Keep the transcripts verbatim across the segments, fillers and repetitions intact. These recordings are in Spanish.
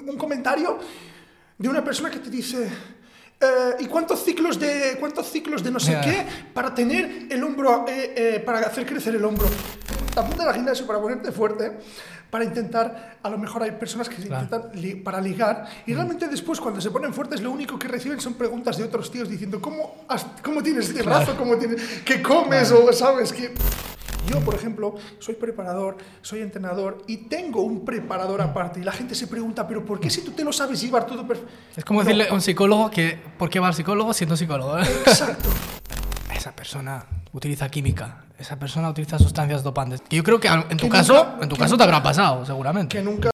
un comentario de una persona que te dice eh, ¿y cuántos ciclos de cuántos ciclos de no sé yeah. qué para tener el hombro, eh, eh, para hacer crecer el hombro? Apunta al gimnasio para ponerte fuerte, para intentar, a lo mejor hay personas que claro. intentan li, para ligar y mm. realmente después cuando se ponen fuertes lo único que reciben son preguntas de otros tíos diciendo ¿cómo, has, cómo tienes este claro. brazo? ¿Cómo tienes, ¿Qué comes? Claro. O sabes que... Yo, por ejemplo, soy preparador, soy entrenador y tengo un preparador aparte. Y la gente se pregunta, ¿pero por qué si tú te lo sabes llevar todo perfecto? Es como no. decirle a un psicólogo que ¿por qué va al psicólogo siendo psicólogo? Exacto. Esa persona utiliza química, esa persona utiliza sustancias dopantes. Que yo creo que en tu que caso, nunca, en tu caso te habrá pasado, seguramente. Que nunca...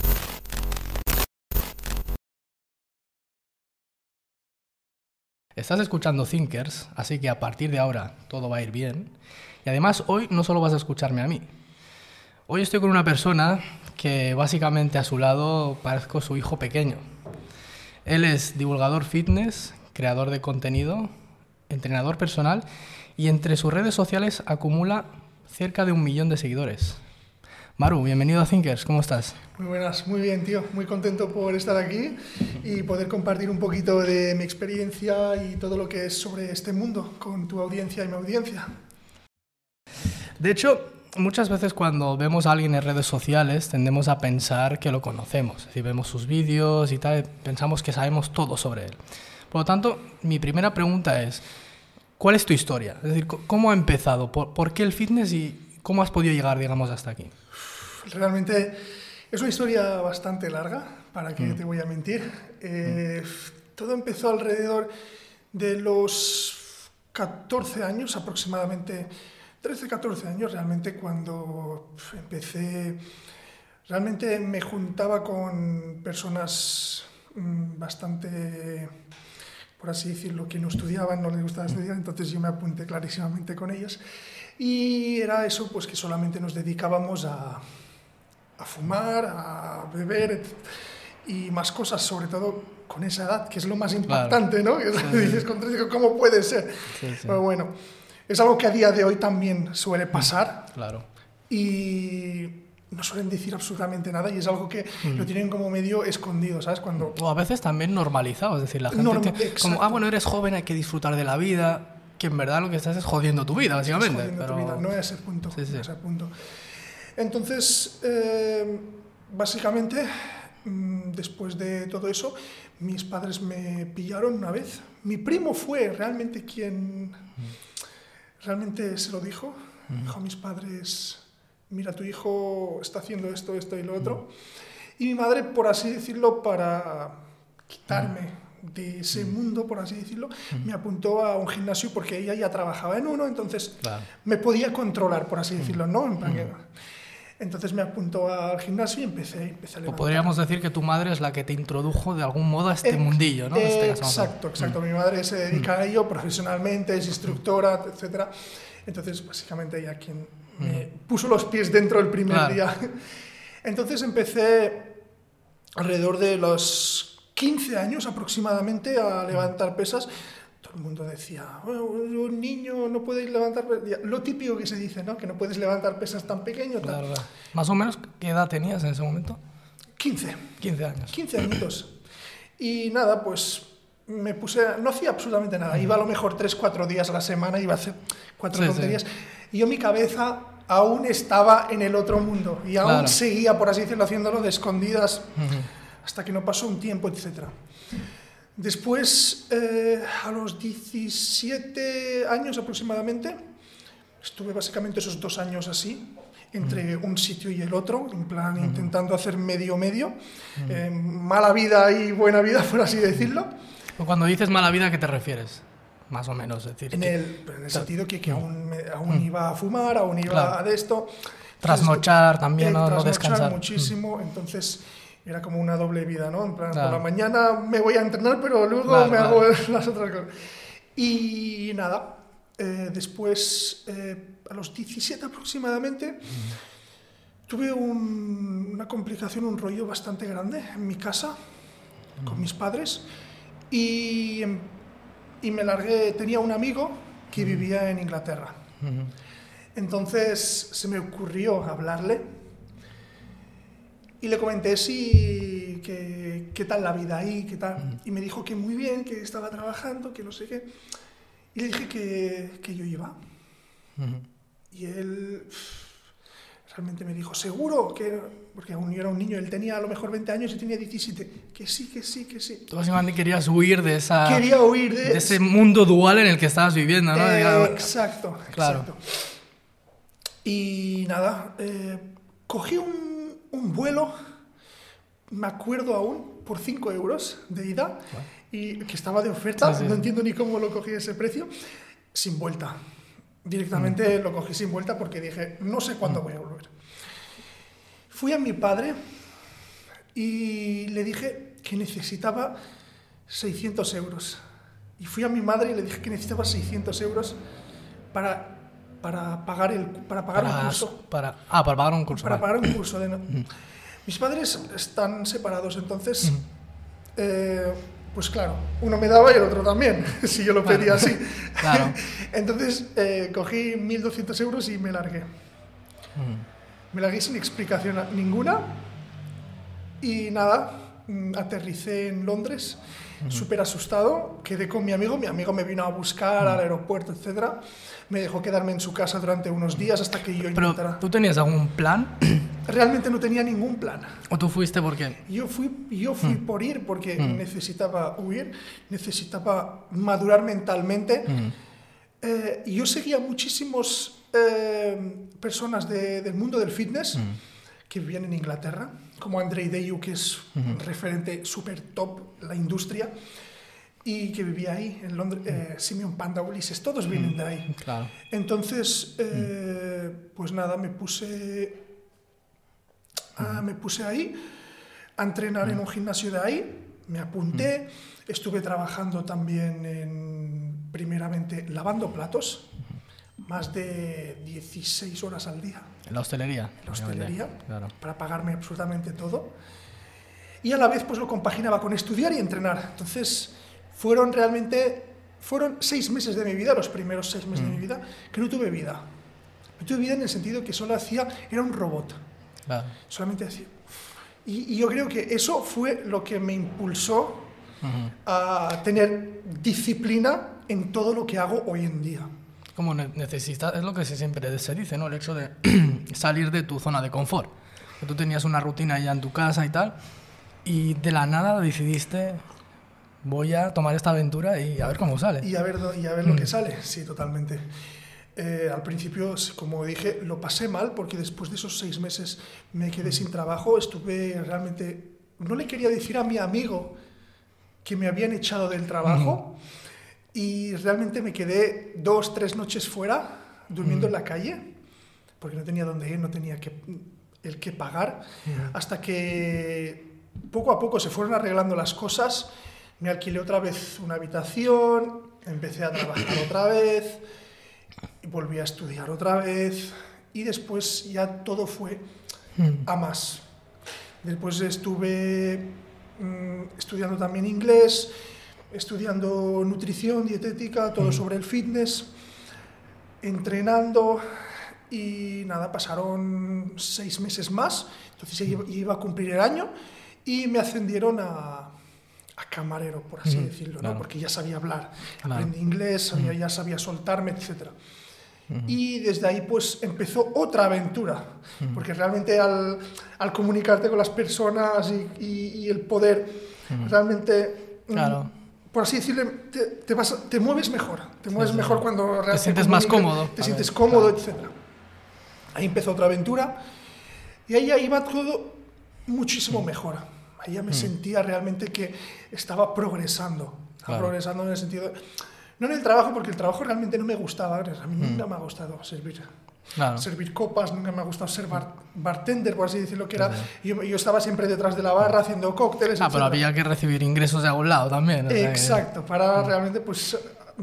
Estás escuchando Thinkers, así que a partir de ahora todo va a ir bien. Y además hoy no solo vas a escucharme a mí. Hoy estoy con una persona que básicamente a su lado parezco su hijo pequeño. Él es divulgador fitness, creador de contenido, entrenador personal y entre sus redes sociales acumula cerca de un millón de seguidores. Maru, bienvenido a Thinkers, ¿cómo estás? Muy buenas, muy bien, tío. Muy contento por estar aquí y poder compartir un poquito de mi experiencia y todo lo que es sobre este mundo con tu audiencia y mi audiencia. De hecho, muchas veces cuando vemos a alguien en redes sociales tendemos a pensar que lo conocemos. Si vemos sus vídeos y tal, pensamos que sabemos todo sobre él. Por lo tanto, mi primera pregunta es, ¿cuál es tu historia? Es decir, ¿cómo ha empezado? ¿Por, por qué el fitness y cómo has podido llegar, digamos, hasta aquí? Realmente es una historia bastante larga, para que mm. te voy a mentir. Eh, mm. Todo empezó alrededor de los catorce años aproximadamente, trece, catorce años realmente, cuando empecé, realmente me juntaba con personas mmm, bastante, por así decirlo, que no estudiaban, no les gustaba estudiar, entonces yo me apunté clarísimamente con ellas. Y era eso, pues que solamente nos dedicábamos a, a fumar, a beber y más cosas, sobre todo con esa edad, que es lo más impactante, claro. ¿no? Que sí. dices, ¿cómo puede ser? Sí, sí. Pero bueno, es algo que a día de hoy también suele pasar. Claro. Y no suelen decir absolutamente nada y es algo que mm. lo tienen como medio escondido, ¿sabes? Cuando... O a veces también normalizado, es decir, la gente Norm- que, como, ah, bueno, eres joven, hay que disfrutar de la vida, que en verdad lo que estás es jodiendo tu vida, básicamente. Estás jodiendo pero... tu vida, no es ese punto. Sí, sí. No es ese punto. Entonces, eh, básicamente, mmm, después de todo eso, mis padres me pillaron una vez. Mi primo fue realmente quien mm. realmente se lo dijo. Mm. Dijo a mis padres, mira, tu hijo está haciendo esto, esto y lo otro. Mm. Y mi madre, por así decirlo, para quitarme mm. de ese mm. mundo, por así decirlo, mm. me apuntó a un gimnasio porque ella ya trabajaba en uno, entonces claro. me podía controlar, por así decirlo, ¿no? En plan, mm. Entonces me apuntó al gimnasio y empecé, empecé a levantar. O podríamos decir que tu madre es la que te introdujo de algún modo a este eh, mundillo, ¿no? Eh, este exacto, exacto. Mm. Mi madre se dedica mm. a ello profesionalmente, es instructora, etcétera. Entonces, básicamente, ella quien mm. me puso los pies dentro el primer claro. día. Entonces empecé alrededor de los quince años aproximadamente a levantar pesas. Todo el mundo decía, oh, un niño no puede levantar pesas. Lo típico que se dice, ¿no? Que no puedes levantar pesas tan pequeño. Claro, claro. Más o menos, ¿qué edad tenías en ese momento? quince. quince años. quince añitos. Y nada, pues me puse, no hacía absolutamente nada. Iba a lo mejor tres, cuatro días a la semana, iba a hacer cuatro sí, tonterías. Sí. Y yo mi cabeza aún estaba en el otro mundo. Y aún claro. seguía, por así decirlo, haciéndolo de escondidas uh-huh. hasta que no pasó un tiempo, etcétera. Después, eh, a los diecisiete años aproximadamente, estuve básicamente esos dos años así, entre uh-huh. un sitio y el otro, en plan uh-huh. intentando hacer medio-medio, uh-huh. eh, mala vida y buena vida, por así decirlo. Cuando dices mala vida, ¿a qué te refieres? Más o menos, es decir... En que... el, en el sentido que, que aún, me, aún uh-huh. iba a fumar, aún iba claro. a de esto... Trasnochar entonces, también, eh, no, trasnochar no descansar. muchísimo, uh-huh. entonces... Era como una doble vida, ¿no? En plan, claro. por la mañana me voy a entrenar, pero luego claro, me claro. hago las otras cosas. Y nada, eh, después, eh, a los diecisiete aproximadamente, mm. tuve un, una complicación, un rollo bastante grande en mi casa, mm. con mis padres, y, y me largué, tenía un amigo que mm. vivía en Inglaterra. Mm. Entonces se me ocurrió hablarle, y le comenté si, que qué tal la vida ahí, qué tal. Y me dijo que muy bien, que estaba trabajando, que no sé qué. Y le dije que, que yo iba. Uh-huh. Y él realmente me dijo, ¿seguro? Que, porque aún yo era un niño, él tenía a lo mejor veinte años y tenía diecisiete. Que sí, que sí, que sí. Tú básicamente querías huir de esa... Quería huir de... de ese mundo dual en el que estabas viviendo, ¿no? Eh, exacto, claro. exacto. Y nada, eh, cogí un, un vuelo, me acuerdo aún, por cinco euros de ida, bueno. y que estaba de oferta, sí, sí. No entiendo ni cómo lo cogí ese precio, sin vuelta. Directamente mm. lo cogí sin vuelta porque dije, no sé cuándo mm. voy a volver. Fui a mi padre y le dije que necesitaba seiscientos euros. Y fui a mi madre y le dije que necesitaba seiscientos euros para... para pagar, el, para pagar para, un curso. Para, ah, para pagar un curso. Para vale. pagar un curso. De, mm. Mis padres están separados, entonces, mm. eh, pues claro, uno me daba y el otro también, si yo lo pedía claro. así. Claro. Entonces, eh, cogí mil doscientos euros y me largué. Mm. Me largué sin explicación ninguna y nada, aterricé en Londres, mm. súper asustado, quedé con mi amigo, mi amigo me vino a buscar mm. al aeropuerto, etcétera. Me dejó quedarme en su casa durante unos días hasta que yo intentara... ¿Pero tú tenías algún plan? Realmente no tenía ningún plan. ¿O tú fuiste por qué? Yo fui, yo fui mm. por ir porque mm. necesitaba huir, necesitaba madurar mentalmente. Mm. Eh, y yo seguía muchísimos eh, personas de, del mundo del fitness mm. que vivían en Inglaterra, como Andrei Deyu, que es mm. un referente súper top, la industria, y que vivía ahí, en Londres, eh, Simeon Panda, Ulises, todos vienen de ahí. Claro. Entonces, eh, pues nada, me puse, ah, me puse ahí a entrenar en un gimnasio de ahí, me apunté, estuve trabajando también en, primeramente, lavando platos, más de dieciséis horas al día. ¿En la hostelería? En la hostelería, claro. Para pagarme absolutamente todo. Y a la vez pues lo compaginaba con estudiar y entrenar. Entonces... Fueron realmente, fueron seis meses de mi vida, los primeros seis meses mm. de mi vida, que no tuve vida. No tuve vida en el sentido que solo hacía, era un robot. Ah. Solamente hacía. Y, y yo creo que eso fue lo que me impulsó uh-huh. a tener disciplina en todo lo que hago hoy en día. Como necesitas, es lo que siempre se dice, ¿no? El hecho de salir de tu zona de confort. Que tú tenías una rutina ya en tu casa y tal, y de la nada decidiste... voy a tomar esta aventura y a ver cómo sale. Y a ver, y a ver lo que sale, sí, totalmente. Eh, al principio, como dije, lo pasé mal porque después de esos seis meses me quedé sin trabajo. Estuve realmente... No le quería decir a mi amigo que me habían echado del trabajo mm. y realmente me quedé dos, tres noches fuera, durmiendo mm. en la calle, porque no tenía dónde ir, no tenía que, el que pagar, mm. hasta que poco a poco se fueron arreglando las cosas. Me alquilé otra vez una habitación, empecé a trabajar otra vez, y volví a estudiar otra vez y después ya todo fue a más. Después estuve mmm, estudiando también inglés, estudiando nutrición, dietética, todo mm. sobre el fitness, entrenando y nada, pasaron seis meses más, entonces iba, iba a cumplir el año y me ascendieron a... a camarero, por así mm, decirlo, claro. ¿no? Porque ya sabía hablar, claro. aprendí inglés, sabía, ya sabía soltarme, etcétera. Mm. Y desde ahí pues empezó otra aventura, mm. porque realmente al, al comunicarte con las personas y, y, y el poder, mm. realmente, claro. mm, por así decirlo, te, te, vas, te mueves mejor, te mueves sí, sí. mejor cuando realmente... Te sientes más cómodo. Te sientes ver, cómodo, claro. etcétera. Ahí empezó otra aventura y ahí ya iba todo muchísimo mm. mejor. Ahí ya me mm. sentía realmente que estaba progresando, estaba claro. progresando en el sentido, de, no en el trabajo, porque el trabajo realmente no me gustaba, a mí mm. nunca me ha gustado servir, claro. servir copas, nunca me ha gustado ser bar, bartender, por así decirlo, que era, claro. yo, yo estaba siempre detrás de la barra haciendo cócteles, Ah, etcétera. Pero había que recibir ingresos de algún lado también. O sea, exacto, para mm. realmente pues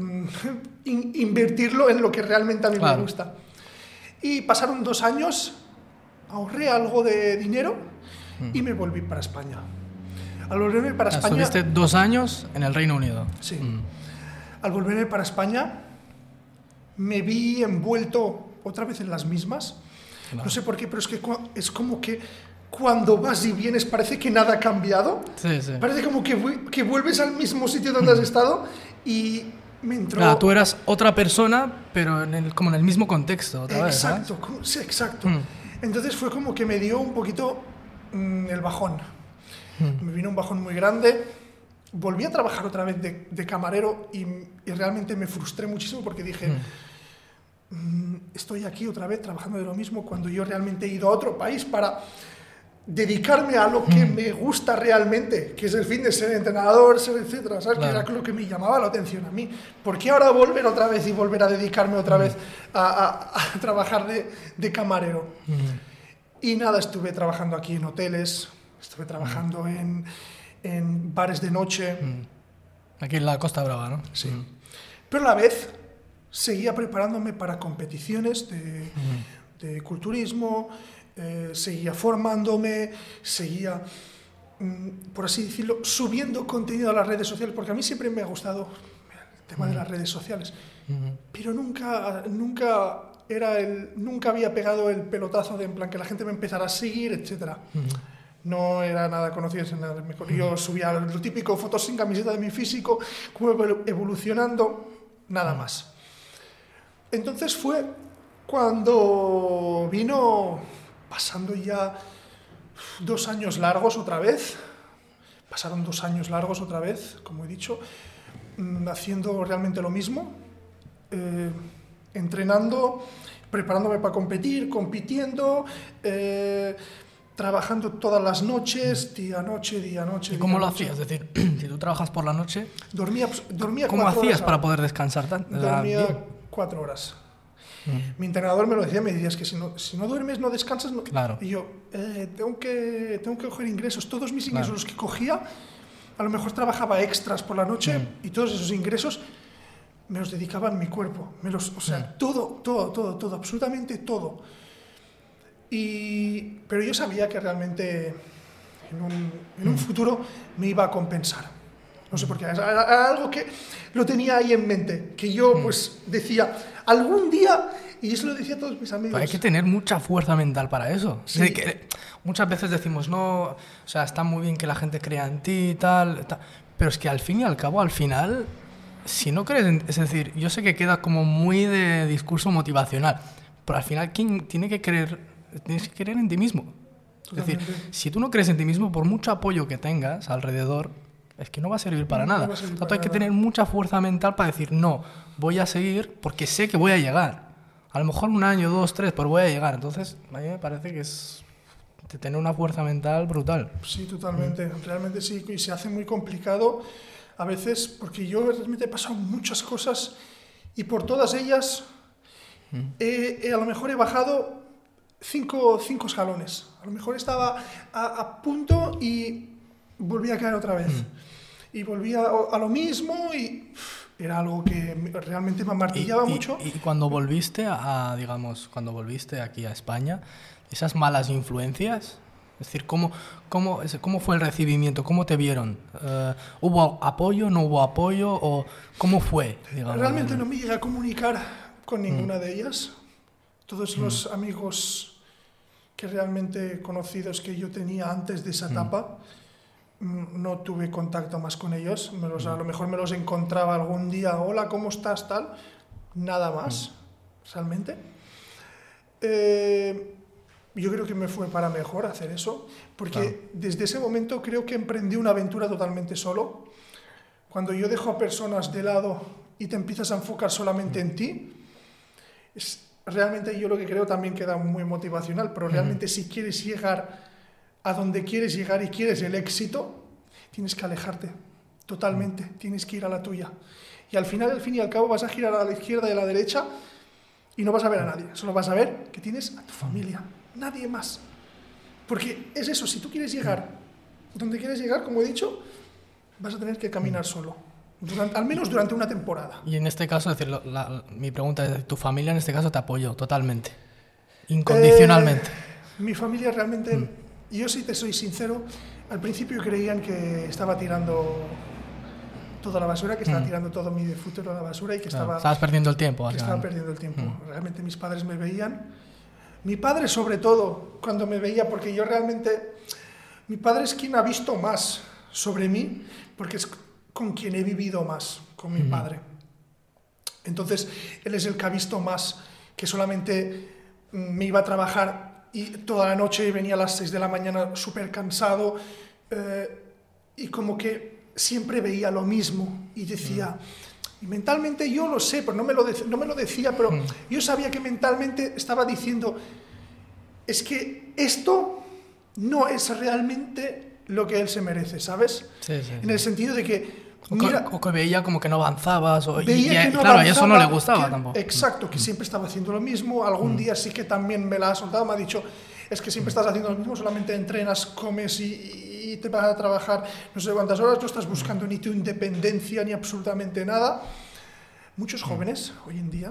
in, invertirlo en lo que realmente a mí claro. me gusta. Y pasaron dos años, ahorré algo de dinero, y me volví para España. Al volverme para España... Estuviste dos años en el Reino Unido. Sí. Mm. Al volverme para España me vi envuelto otra vez en las mismas. Claro. No sé por qué, pero es que es como que cuando vas y vienes parece que nada ha cambiado. Sí, sí. Parece como que, que vuelves al mismo sitio donde has estado y me entró... Claro, tú eras otra persona, pero en el, como en el mismo contexto. Otra vez, exacto, ¿sabes? Sí, exacto. Mm. Entonces fue como que me dio un poquito mmm, el bajón. Mm. Me vino un bajón muy grande. Volví a trabajar otra vez de, de camarero y, y realmente me frustré muchísimo porque dije, mm. mmm, estoy aquí otra vez trabajando de lo mismo cuando yo realmente he ido a otro país para dedicarme a lo que mm. me gusta realmente, que es el fin de ser entrenador, ser etcétera, ¿sabes? Claro. Que era lo que me llamaba la atención a mí. ¿Por qué ahora volver otra vez y volver a dedicarme otra mm. vez a, a, a trabajar de, de camarero? Mm. Y nada, estuve trabajando aquí en hoteles, estuve trabajando mm. en, en bares de noche. Mm. Aquí en la Costa Brava, ¿no? Sí. Mm. Pero a la vez seguía preparándome para competiciones de, mm. de culturismo. Eh, seguía formándome, seguía, mm, por así decirlo, subiendo contenido a las redes sociales, porque a mí siempre me ha gustado el tema mm. de las redes sociales, mm. pero nunca, nunca, era el, nunca había pegado el pelotazo de en plan que la gente me empezara a seguir, etcétera. Mm. No era nada conocido, nada. Yo subía lo típico, fotos sin camiseta de mi físico, cómo evolucionando, nada mm. más. Entonces fue cuando vino... Pasando ya dos años largos otra vez, pasaron dos años largos otra vez, como he dicho, haciendo realmente lo mismo, eh, entrenando, preparándome para competir, compitiendo, eh, trabajando todas las noches, día, noche, día, noche. ¿Y cómo día, lo noche. hacías? Es decir, si tú trabajas por la noche, dormía, dormía ¿cómo cuatro hacías horas para poder descansar tanto? Dormía cuatro horas. Mi entrenador me lo decía, me decía, es que si no, si no duermes, no descansas. No. Claro. Y yo, eh, tengo, que, tengo que coger ingresos. Todos mis ingresos, claro. los que cogía, a lo mejor trabajaba extras por la noche mm. y todos esos ingresos me los dedicaba a mi cuerpo. Me los, o sea, mm. todo, todo, todo, todo, absolutamente todo. Y, pero yo sabía que realmente en un, en un mm. futuro me iba a compensar. No sé por qué, era algo que lo tenía ahí en mente, que yo pues decía, algún día, y eso lo decía a todos mis amigos. Pero hay que tener mucha fuerza mental para eso. Sí. Es decir, que muchas veces decimos, no, o sea, está muy bien que la gente crea en ti y tal, tal, pero es que al fin y al cabo, al final, si no crees en, es decir, yo sé que queda como muy de discurso motivacional, pero al final, ¿quién tiene que creer? Tienes que creer en ti mismo. Totalmente. Es decir, si tú no crees en ti mismo, por mucho apoyo que tengas alrededor, es que no va a servir para no, nada. No servir para hay nada. Que tener mucha fuerza mental para decir, no, voy a seguir porque sé que voy a llegar. A lo mejor un año, dos, tres, pero voy a llegar. Entonces, a mí me parece que es de tener una fuerza mental brutal. Sí, totalmente. Mm. Realmente sí. Y se hace muy complicado a veces porque yo realmente he pasado muchas cosas y por todas ellas mm. he, he, a lo mejor he bajado cinco, cinco escalones. A lo mejor estaba a, a punto y volví a caer otra vez. Mm. Y volvía a lo mismo y era algo que realmente me martillaba y, y, mucho. Y cuando volviste a, digamos, cuando volviste aquí a España, esas malas influencias, es decir, ¿cómo, cómo, cómo fue el recibimiento? ¿Cómo te vieron? Uh, ¿Hubo apoyo, no hubo apoyo? ¿O cómo fue? Digamos? Realmente no me llegué a comunicar con ninguna mm. de ellas. Todos mm. los amigos que realmente conocidos que yo tenía antes de esa etapa, mm. no tuve contacto más con ellos. Me los, mm. A lo mejor me los encontraba algún día, hola, ¿cómo estás? Tal. Nada más, mm. realmente. Eh, yo creo que me fue para mejor hacer eso, porque claro. desde ese momento creo que emprendí una aventura totalmente solo. Cuando yo dejo a personas de lado y te empiezas a enfocar solamente mm. en ti, es, realmente yo lo que creo también queda muy motivacional, pero realmente mm. si quieres llegar a donde quieres llegar y quieres el éxito, tienes que alejarte totalmente, mm. tienes que ir a la tuya. Y al final, al fin y al cabo, vas a girar a la izquierda y a la derecha y no vas a ver a nadie, solo vas a ver que tienes a tu familia, nadie más. Porque es eso, si tú quieres llegar donde quieres llegar, como he dicho, vas a tener que caminar solo, durante, al menos durante una temporada. Y en este caso, es decir, la, la, mi pregunta es, ¿tu familia en este caso te apoyó totalmente, incondicionalmente? Eh, mi familia realmente... Mm. Yo, si te soy sincero, al principio creían que estaba tirando toda la basura, que estaba mm. tirando todo mi futuro a la basura y que claro, estaba... Estabas perdiendo el tiempo. Que estaba perdiendo el tiempo. Mm. Realmente mis padres me veían Mi padre sobre todo, cuando me veía, porque yo realmente, mi padre es quien ha visto más sobre mí, porque es con quien he vivido más, con mi padre. Entonces, él es el que ha visto más, que solamente me iba a trabajar y toda la noche venía a las seis de la mañana súper cansado, eh, y como que siempre veía lo mismo y decía... Y mentalmente yo lo sé, pero no me lo, de, no me lo decía, pero mm. yo sabía que mentalmente estaba diciendo, es que esto no es realmente lo que él se merece, ¿sabes? Sí, sí, en sí. el sentido de que... O, mira, que, o que veía como que no avanzabas, o, veía y, que no claro, avanzaba, y eso no le gustaba que, tampoco. Exacto, que mm. siempre estaba haciendo lo mismo, algún mm. día sí que también me la ha soltado, me ha dicho, es que siempre mm. estás haciendo lo mismo, solamente entrenas, comes y, y te vas a trabajar no sé cuántas horas, no estás buscando mm. ni tu independencia ni absolutamente nada. Muchos jóvenes mm. hoy en día,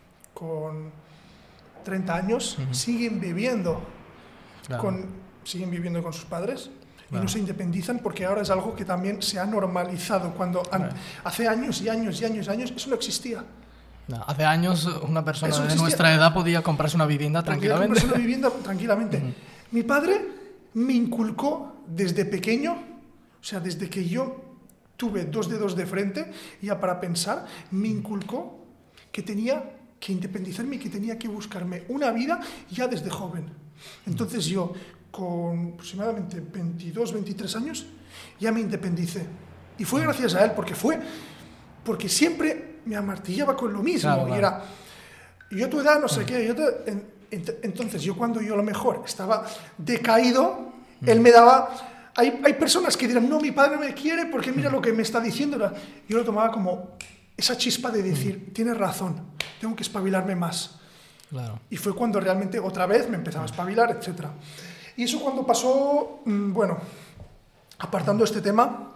con treinta años, mm. siguen viviendo, claro. con, siguen viviendo con sus padres claro. y no se independizan porque ahora es algo que también se ha normalizado, cuando claro. an, hace años y años y años y años eso no existía. No, hace años una persona de nuestra edad podía comprarse una vivienda podía tranquilamente. comprarse una vivienda tranquilamente. Mm. Mi padre me inculcó desde pequeño, o sea, desde que yo tuve dos dedos de frente, ya para pensar, me inculcó que tenía que independizarme y que tenía que buscarme una vida ya desde joven. Entonces yo, con aproximadamente veintidós, veintitrés años, ya me independicé. Y fue gracias a él, porque fue, porque siempre me amartillaba con lo mismo. Claro, claro. Y era, yo a tu edad, no sé qué, yo te, en, en, entonces yo cuando yo a lo mejor estaba decaído, mm. él me daba... Hay, hay personas que dirán, no, mi padre no me quiere porque mira lo que me está diciendo. Yo lo tomaba como esa chispa de decir, tienes razón, tengo que espabilarme más. Claro. Y fue cuando realmente otra vez me empezaba a espabilar, etcétera. Y eso cuando pasó, bueno, apartando este tema,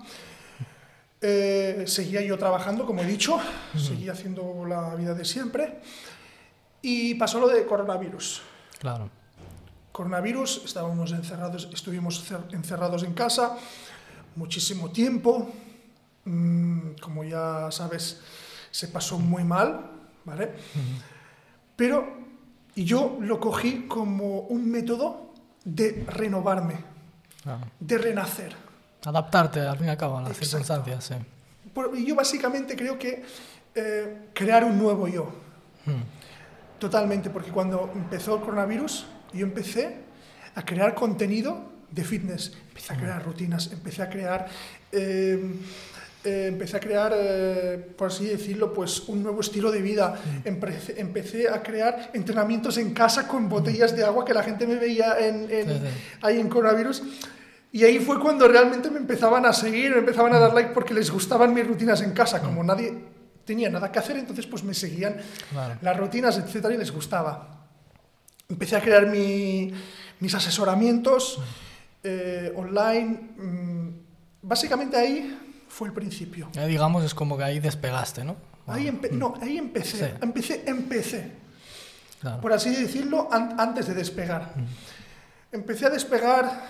eh, seguía yo trabajando, como he dicho, uh-huh. seguía haciendo la vida de siempre, y pasó lo de coronavirus. Claro. Coronavirus, estábamos encerrados, estuvimos encerrados en casa muchísimo tiempo, mm, como ya sabes, se pasó muy mal, ¿vale? Uh-huh. Pero yo lo cogí como un método de renovarme, ah. de renacer. Adaptarte, al fin y al cabo, a las Exacto. circunstancias, sí. Por, y yo básicamente creo que eh, crear un nuevo yo, hmm. totalmente, porque cuando empezó el coronavirus, yo empecé a crear contenido de fitness, empecé a crear rutinas, empecé a crear, eh, eh, empecé a crear, eh, por así decirlo, pues un nuevo estilo de vida. Empecé, empecé a crear entrenamientos en casa con botellas de agua que la gente me veía en, en, sí, sí. ahí en coronavirus. Y ahí fue cuando realmente me empezaban a seguir, me empezaban a dar like porque les gustaban mis rutinas en casa. Como nadie tenía nada que hacer, entonces pues me seguían claro. las rutinas, etcétera, y les gustaba. Empecé a crear mi, mis asesoramientos eh, online. Básicamente ahí fue el principio. Ya digamos, es como que ahí despegaste, ¿no? Ahí empe- no, ahí empecé. Sí. Empecé, empecé. Claro. Por así decirlo, an- antes de despegar. Mm. Empecé a despegar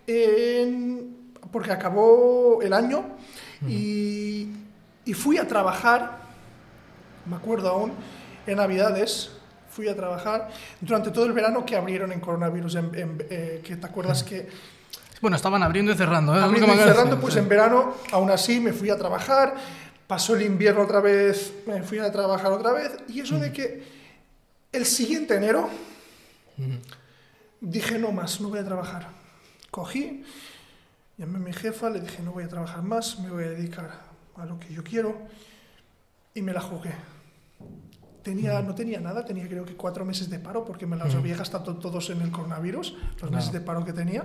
en, porque acabó el año mm. y, y fui a trabajar, me acuerdo aún, en Navidades. Fui a trabajar durante todo el verano que abrieron en coronavirus, en, en, eh, que te acuerdas que... Bueno, estaban abriendo y cerrando. ¿eh? Abriendo y cerrando, pues sí. En verano, aún así, me fui a trabajar, pasó el invierno otra vez, me fui a trabajar otra vez, y eso mm. de que el siguiente enero mm. dije, no más, no voy a trabajar. Cogí, llamé a mi jefa, le dije, no voy a trabajar más, me voy a dedicar a lo que yo quiero, y me la jugué. Tenía, no tenía nada, tenía creo que cuatro meses de paro porque me los mm. había gastado todos en el coronavirus, los claro. meses de paro que tenía.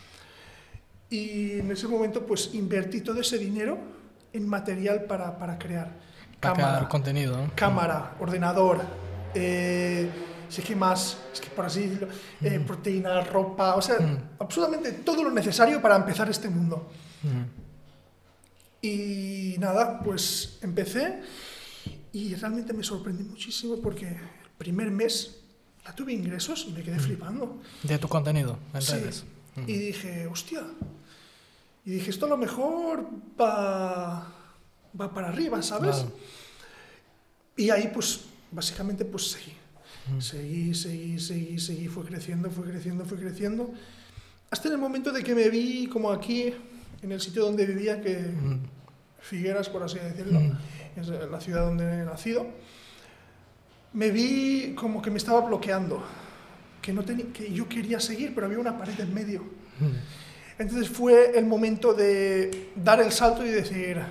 Y en ese momento pues invertí todo ese dinero en material para, para crear. Para cámara, crear contenido. ¿no? Cámara, mm. ordenador, eh, sé que más, es que por así decirlo, eh, mm. proteína, ropa, o sea, mm. absolutamente todo lo necesario para empezar este mundo. Mm. Y nada, pues empecé. Y realmente me sorprendí muchísimo porque el primer mes ya tuve ingresos y me quedé flipando. ¿De tu contenido? ¿Entiendes? Sí. Uh-huh. Y dije, hostia. Y dije, esto a lo mejor va, va para arriba, ¿sabes? Claro. Y ahí, pues, básicamente, pues seguí. Mm. Seguí, seguí, seguí, seguí, fue creciendo, fue creciendo, fue creciendo. Hasta en el momento de que me vi como aquí, en el sitio donde vivía, que mm. Figueras, por así decirlo, mm. es la ciudad donde he nacido, me vi como que me estaba bloqueando, que, no tenía, que yo quería seguir, pero había una pared en medio. Mm. Entonces fue el momento de dar el salto y decir,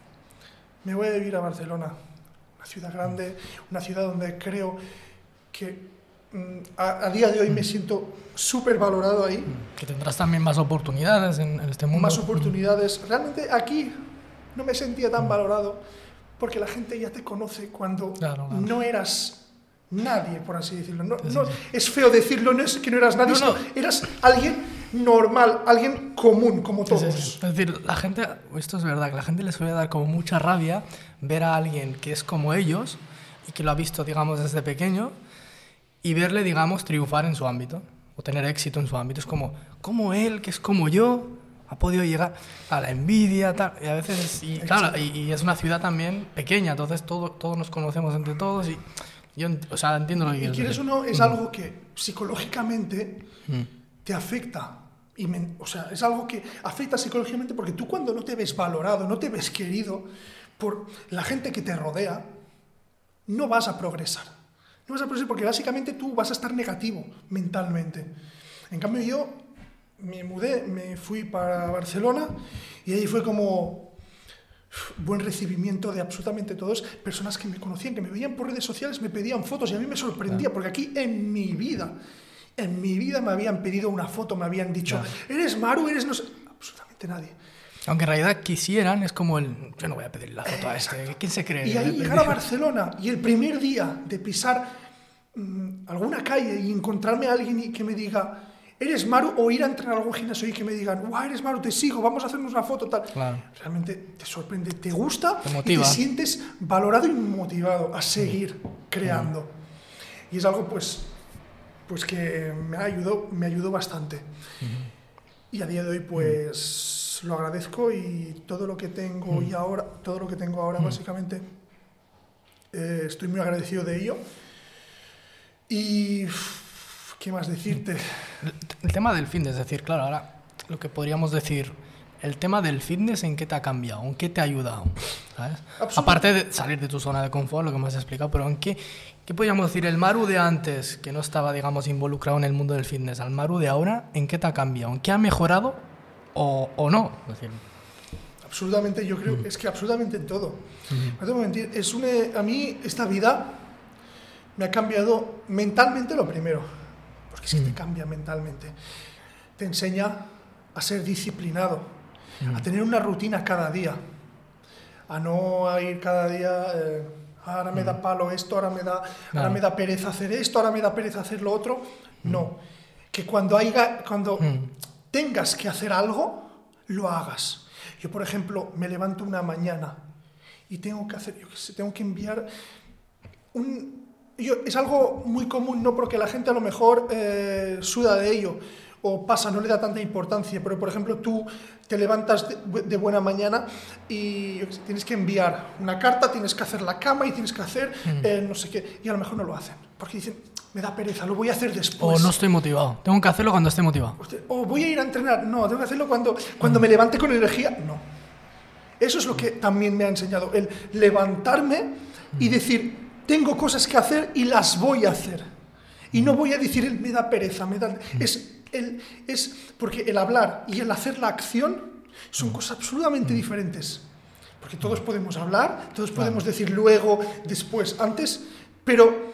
me voy a vivir a Barcelona, una ciudad grande, una ciudad donde creo que A, a día de hoy me siento súper valorado ahí. Que tendrás también más oportunidades en, en este mundo. Más oportunidades. Realmente aquí no me sentía tan valorado porque la gente ya te conoce cuando claro, claro. no eras nadie, por así decirlo. No, sí, no, sí. Es feo decirlo, no es que no eras nadie, no, no. sino eras alguien normal, alguien común, como todos. Sí, sí. Es decir, la gente, esto es verdad, que la gente les suele dar como mucha rabia ver a alguien que es como ellos y que lo ha visto, digamos, desde pequeño, y verle, digamos, triunfar en su ámbito o tener éxito en su ámbito. Es como, como él, que es como yo, ha podido llegar a la envidia, tal. Y a veces, y, claro, y, y es una ciudad también pequeña, entonces todo, todos nos conocemos entre todos y yo, o sea, entiendo lo que quieres decir. Y quieres o no, es mm. algo que psicológicamente mm. te afecta. Y me, o sea, es algo que afecta psicológicamente porque tú cuando no te ves valorado, no te ves querido por la gente que te rodea, no vas a progresar. No vas a progresar porque básicamente tú vas a estar negativo mentalmente. En cambio yo me mudé, me fui para Barcelona y ahí fue como buen recibimiento de absolutamente todos, personas que me conocían, que me veían por redes sociales, me pedían fotos y a mí me sorprendía porque aquí en mi vida, en mi vida me habían pedido una foto, me habían dicho, ¿eres Maru? ¿Eres no sé? Absolutamente nadie. Aunque en realidad quisieran, es como el... Yo no voy a pedir la foto a este. ¿Quién se cree? Y ahí llegar a Barcelona y el primer día de pisar mmm, alguna calle y encontrarme a alguien que me diga ¿eres Maru? O ir a entrar a algún gimnasio y que me digan ¡guau, eres Maru, te sigo, vamos a hacernos una foto! Tal. Claro. Realmente te sorprende, te gusta te y te sientes valorado y motivado a seguir creando. Uh-huh. Y es algo pues, pues que me ayudó, me ayudó bastante. Uh-huh. Y a día de hoy pues... Uh-huh. Lo agradezco y todo lo que tengo mm. y ahora, todo lo que tengo ahora mm. básicamente eh, estoy muy agradecido de ello. Y ¿qué más decirte? El, el tema del fitness, es decir, claro, ahora lo que podríamos decir, el tema del fitness, ¿en qué te ha cambiado? ¿En qué te ha ayudado? ¿Sabes? Aparte de salir de tu zona de confort, lo que me has explicado, pero ¿en qué, qué podríamos decir? El Maru de antes, que no estaba, digamos, involucrado en el mundo del fitness, al Maru de ahora, ¿en qué te ha cambiado? ¿En qué ha mejorado? O, o no. Es decir, absolutamente, yo creo, mm. es que absolutamente en todo. Mm. No te voy a mentir, es una, a mí esta vida me ha cambiado mentalmente lo primero, porque es que mm. te cambia mentalmente. Te enseña a ser disciplinado, mm. a tener una rutina cada día, a no a ir cada día, eh, ahora me mm. da palo esto, ahora me da, no. ahora me da pereza hacer esto, ahora me da pereza hacer lo otro. Mm. No, que cuando haya, cuando mm. tengas que hacer algo, lo hagas. Yo, por ejemplo, me levanto una mañana y tengo que hacer, yo qué sé, tengo que enviar un... Yo, es algo muy común, no porque la gente a lo mejor eh, suda de ello o pasa, no le da tanta importancia, pero por ejemplo tú te levantas de, de buena mañana y yo qué sé, tienes que enviar una carta, tienes que hacer la cama y tienes que hacer mm. eh, no sé qué, y a lo mejor no lo hacen, porque dicen... me da pereza, lo voy a hacer después. O no estoy motivado, tengo que hacerlo cuando esté motivado. O voy a ir a entrenar, no, tengo que hacerlo cuando, cuando me levante con energía, no. Eso es lo que también me ha enseñado, el levantarme y decir, tengo cosas que hacer y las voy a hacer. Y no voy a decir, me da pereza, me da... Es, el, es porque el hablar y el hacer la acción son cosas absolutamente diferentes. Porque todos podemos hablar, todos podemos decir luego, después, antes, pero...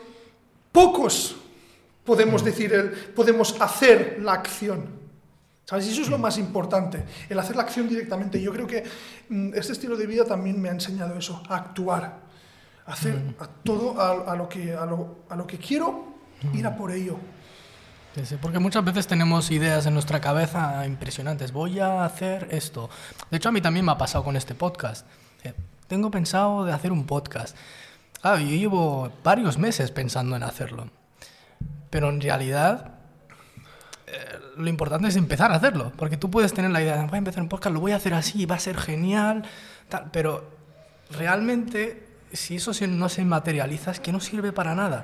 pocos podemos decir, el, podemos hacer la acción. ¿Sabes? Y eso es lo más importante, el hacer la acción directamente. Yo creo que mm, este estilo de vida también me ha enseñado eso, a actuar, a hacer a todo a, a, lo que, a, lo, a lo que quiero, ir a por ello. Sí, sí, porque muchas veces tenemos ideas en nuestra cabeza impresionantes. Voy a hacer esto. De hecho, a mí también me ha pasado con este podcast. Tengo pensado de hacer un podcast. Claro, yo llevo varios meses pensando en hacerlo, pero en realidad eh, lo importante es empezar a hacerlo, porque tú puedes tener la idea, voy a empezar un podcast, lo voy a hacer así, va a ser genial, tal, pero realmente si eso no se materializa es que no sirve para nada.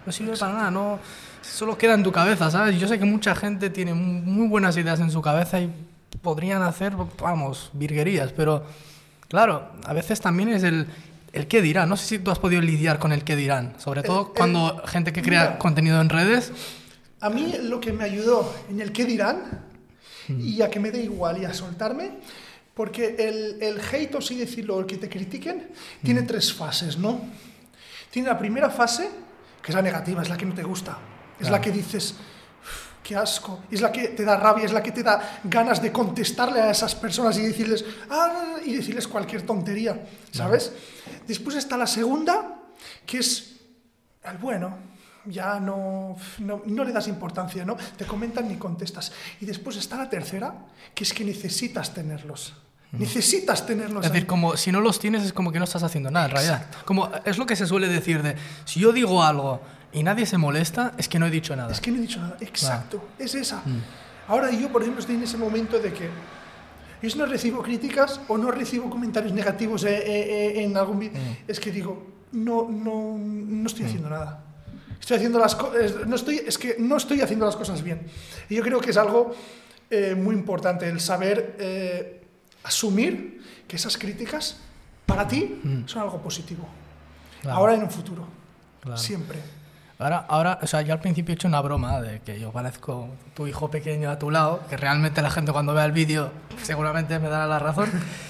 no sirve para nada, no, solo queda en tu cabeza, ¿sabes? Yo sé que mucha gente tiene muy buenas ideas en su cabeza y podrían hacer, vamos, virguerías, pero claro, a veces también es el, el qué dirán. No sé si tú has podido lidiar con el qué dirán, sobre todo el, el, cuando gente que crea mira, contenido en redes. A mí lo que me ayudó en el qué dirán mm. y a que me dé igual y a soltarme, porque el, el hate, o así decirlo, el que te critiquen, mm. tiene tres fases, ¿no? Tiene la primera fase, que es la negativa, es la que no te gusta, es claro. la que dices, qué asco, es la que te da rabia, es la que te da ganas de contestarle a esas personas y decirles, ah, y decirles cualquier tontería, ¿sabes? Claro. Después está la segunda, que es el bueno, ya no, no, no le das importancia, ¿no? Te comentan ni contestas. Y después está la tercera, que es que necesitas tenerlos. Necesitas tenerlos. Es decir, ahí. Como si no los tienes es como que no estás haciendo nada, en realidad. Como es lo que se suele decir de, si yo digo algo y nadie se molesta, es que no he dicho nada. Es que no he dicho nada, exacto, ah. es esa. Mm. Ahora yo, por ejemplo, estoy en ese momento de que yo no recibo críticas o no recibo comentarios negativos eh, eh, en algún vídeo. Mm. Es que digo, no, no, no estoy haciendo mm. nada. Estoy haciendo las cosas, no estoy, es que no estoy haciendo las cosas bien. Y yo creo que es algo eh, muy importante, el saber eh, asumir que esas críticas para ti mm. son algo positivo. Claro. Ahora y en un futuro. Claro. Siempre. Ahora, ahora, o sea, yo al principio he hecho una broma de que yo parezco tu hijo pequeño a tu lado, que realmente la gente cuando vea el vídeo seguramente me dará la razón.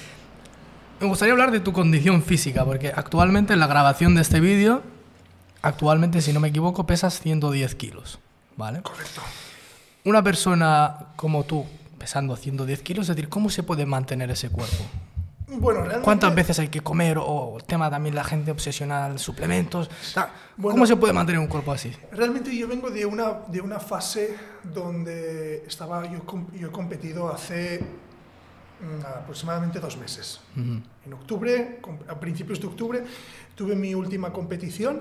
Me gustaría hablar de tu condición física, porque actualmente en la grabación de este vídeo, actualmente, si no me equivoco, pesas ciento diez kilos, ¿vale? Correcto. Una persona como tú, pesando ciento diez kilos, es decir, ¿cómo se puede mantener ese cuerpo? Bueno, realmente... ¿Cuántas veces hay que comer? O el tema también la gente obsesional, suplementos. ¿Cómo bueno, se puede mantener un cuerpo así? Realmente yo vengo de una, de una fase donde estaba, yo, yo he competido hace aproximadamente dos meses. Uh-huh. En octubre, a principios de octubre, tuve mi última competición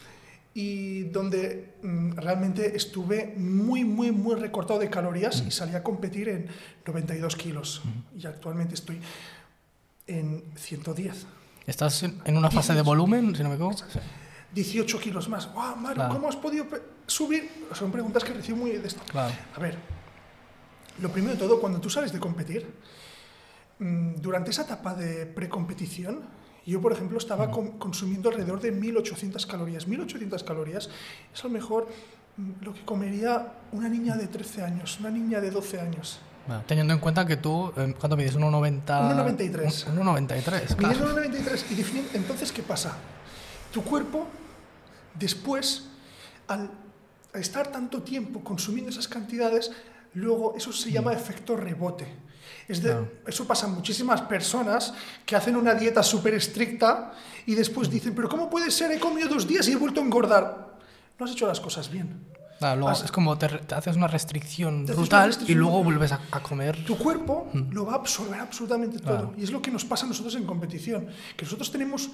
y donde mm, realmente estuve muy, muy, muy recortado de calorías uh-huh. y salí a competir en noventa y dos kilos. Uh-huh. Y actualmente estoy en ciento diez. ¿Estás en una fase de volumen, si no me equivoco? Sí. dieciocho kilos más. ¡Wow, Mario! Claro. ¿Cómo has podido subir? Son preguntas que recibo muy de esto. Claro. A ver, lo primero de todo, cuando tú sales de competir, durante esa etapa de precompetición, yo, por ejemplo, estaba mm. consumiendo alrededor de mil ochocientas calorías. mil ochocientas calorías es a lo mejor lo que comería una niña de trece años, una niña de doce años. Bueno, teniendo en cuenta que tú, ¿cuánto mides? uno noventa... uno noventa y tres. uno noventa y tres, claro. Midiendo uno noventa y tres. Y definen, entonces, ¿qué pasa? Tu cuerpo, después, al estar tanto tiempo consumiendo esas cantidades, luego eso se llama mm. efecto rebote. Es de, claro. Eso pasa a muchísimas personas que hacen una dieta súper estricta y después mm. dicen, pero ¿cómo puede ser? He comido dos días y he vuelto a engordar. No has hecho las cosas bien. Claro, luego es como te, te haces una restricción brutal una restricción y luego vuelves a, a comer. Tu cuerpo mm. lo va a absorber absolutamente todo. Claro. Y es lo que nos pasa a nosotros en competición. Que nosotros tenemos